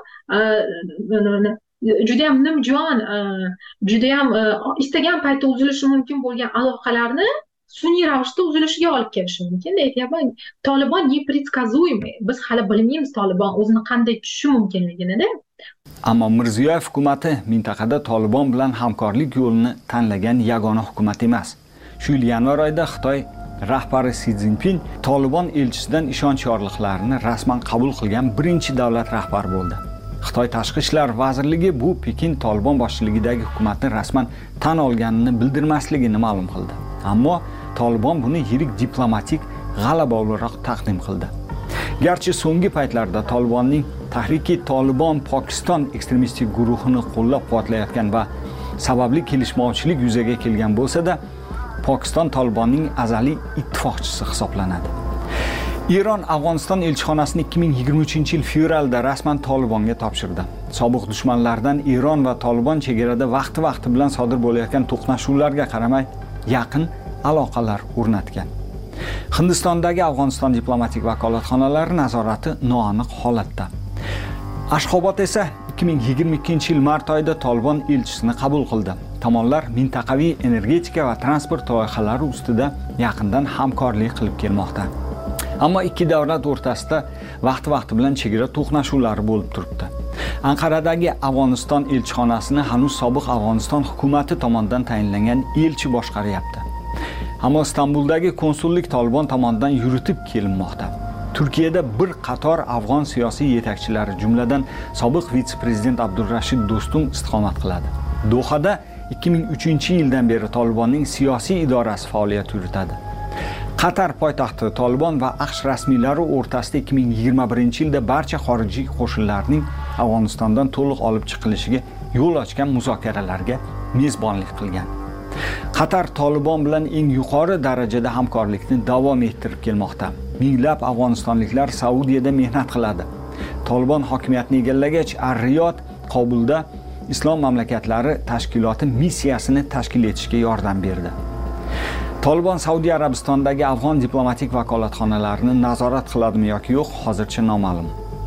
juda ham nimjon, juda ham istagan paytda uzilishi mumkin bo'lgan aloqalarni sun'iy ravishda uzilishiga olib kelishi mumkin. Aytyapman, Tolibon непредсказуемый. Biz hali bilmaymiz Tolibon o'zini qanday tushishi mumkinligini-da. Ammo Mirziyoyev hukumati mintaqada Tolibon bilan hamkorlik yo'lini tanlagan yagona hukumat emas. Shu yil yanvar oyida Xitoy rahbari Si Szinpin Tolibon elchisidan ishonch yorliqlarini rasman qabul qilgan birinchi davlat rahbari bo'ldi. Xitoy Tashqi ishlar vazirligi bu Pekin Tolibon boshchiligidagi hukumatni rasman tan olganini bildirmasligini ma'lum qildi. Ammo Tolibon buni yirik diplomatik g'alaba o'laroq taqdim qildi. Garchi so'nggi paytlarda Tolibonning Tahriki Tolibon Pokiston ekstremistik guruhini qo'llab-quvvatlayotgan va sababli kelishmovchilik yuzaga kelgan bo'lsa-da, Pokiston Tolibonning azaliy ittifoqchisi hisoblanadi. Eron Afg'oniston elchixonasini ikki ming yigirma uchinchi yil fevralda rasman Tolibonga topshirdi. Sobiq dushmanlardan Eron va Tolibon chegarada vaqti-vaqti bilan sodir bo'layotgan to'qnashuvlarga qaramay yaqin aloqalar o'rnatgan. Hindistondagi Afg'oniston diplomatik vakolatxonalari nazorati noaniq holatda. Ashxobod esa ikki ming yigirma ikkinchi yil mart oyida Tolibon elchisini qabul qildi. Tomonlar mintaqaviy energetika va transport loyihalari ustida yaqindan hamkorlik qilib kelmoqda. Ammo ikki davlat o'rtasida vaqti-vaqti bilan chegara to'qnashuvlari bo'lib turibdi. Anqaradagi Afg'oniston elchixonasini hanuz sobiq Afg'oniston hukumati tomonidan tayinlangan elchi boshqaryapti. Ammo Istanbuldagi konsullik Tolibon tomonidan yuritib kelinmoqda. Turkiyada bir qator afg'on siyosiy yetakchilari, jumladan sobiq vitse-prezident Abdurrashid Do'stum istiqomat qiladi. Dohada ikki ming uchinchi yildan beri Tolibonning siyosiy idorasi faoliyat yuritadi. Qatar poytaxti Tolibon va AQSh rasmiylari o'rtasida ikki ming yigirma birinchi yilda barcha xorijiy qo'shinlarning Afg'onistondan to'liq olib chiqilishiga yo'l ochgan muzokaralarga mezbonlik qilgan. Qatar Tolibon bilan eng yuqori darajada hamkorlikni davom ettirib kelmoqda. Minglab afg'onistonliklar Saudiyada mehnat qiladi. Tolibon hokimiyatni egallagach, Ar-Riyod Qobulda Islom mamlakatlari tashkiloti missiyasini tashkil etishga yordam berdi. Tolibon Saudiya Arabistondagi afg'on diplomatik vakolatxonalarini nazorat qiladimi yoki yo'q, hozircha noma'lum.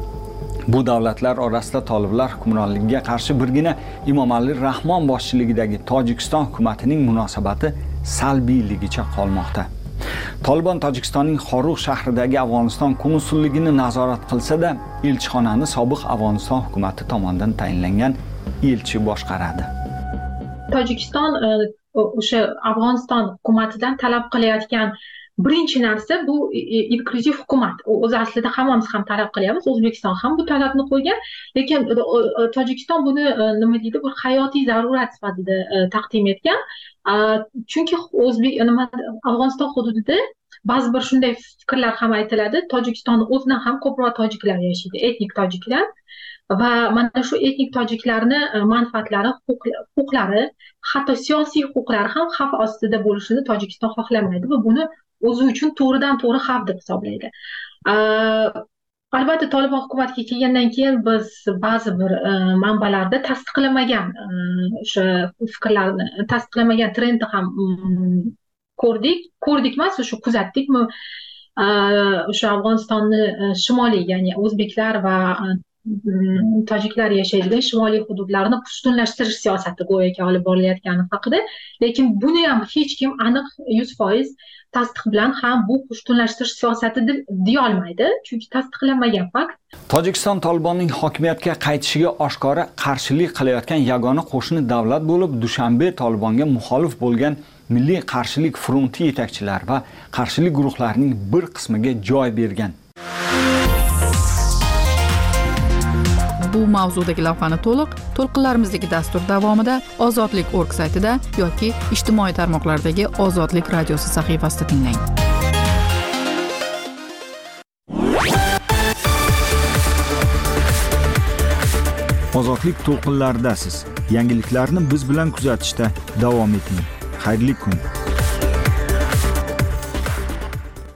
Bu davlatlar orasida toliblar hukmronligiga qarshi birgina Imomali Rahmon boshchiligidagi Tojikiston hukumatining munosabati salbiyligicha qolmoqda. Tolibon Tojikistonning Xorug shahridagi Afg'oniston konsulligini nazorat qilsa-da, elchixonani sobiq Afg'oniston hukumati tomonidan tayinlangan elchi boshqaradi. Tojikiston o'sha Afg'oniston hukumatidan talab qilayotgan birinchi narsa bu inklyuziv hukumat. O'z aslida hammamiz ham talab qilyapmiz. O'zbekiston ham bu talabni qo'ygan, lekin Tojikiston buni nima deydi, bir hayotiy zarurat sifatida taqdim etgan. Chunki O'zbek nima Afg'oniston hududida ba'zi bir shunday fikrlar ham aytiladi. Tojikistonning o'zidan ham ko'proq tojiklar yashaydi, etnik tojiklar. Va mana shu etnik tojiklarni manfaatlari, huquqlari, hatto siyosiy huquqlari ham xavf ostida bo'lishini Tojikiston xohlamaydi va buni o'zi uchun to'g'ridan to'g'ri xavf deb hisoblaydi. Albatta Tolibon hukumatiga kelgandan keyin biz ba'zi bir manbalarda tasdiqlamagan o'sha fikrlarni, tasdiqlamagan trendni ham ko'rdik, ko'rdik emas, o'sha kuzatdik. O'sha Afg'onistonni shimoliy, ya'ni o'zbeklar va tojiklar yashaydigan shimoliy hududlarni pushtunlashtirish siyosati go'yoki olib borilayotgani haqida, lekin buni ham hech kim aniq yuz foiz tasdiq bilan ham bu pushtunlashtirish siyosati deb deya olmaydi, chunki tasdiqlanmagan fakt. Tojikiston Tolibonning hokimiyatga qaytishiga oshkora qarshilik qilayotgan yagona qo'shni davlat bo'lib, Dushanbe Tolibonga muxolif bo'lgan Milliy qarshilik fronti yetakchilar va qarshilik guruhlarining bir qismiga joy bergan. bu mavzudagi lavhani to'liq to'lqinlarimizdagi dastur davomida ozodlik org saytida yoki ijtimoiy tarmoqlardagi Ozodlik radiosi sahifasida tinglang. Ozodlik to'lqinlaridasiz. Yangiliklarni biz bilan kuzatishda davom eting. Xayrli kun.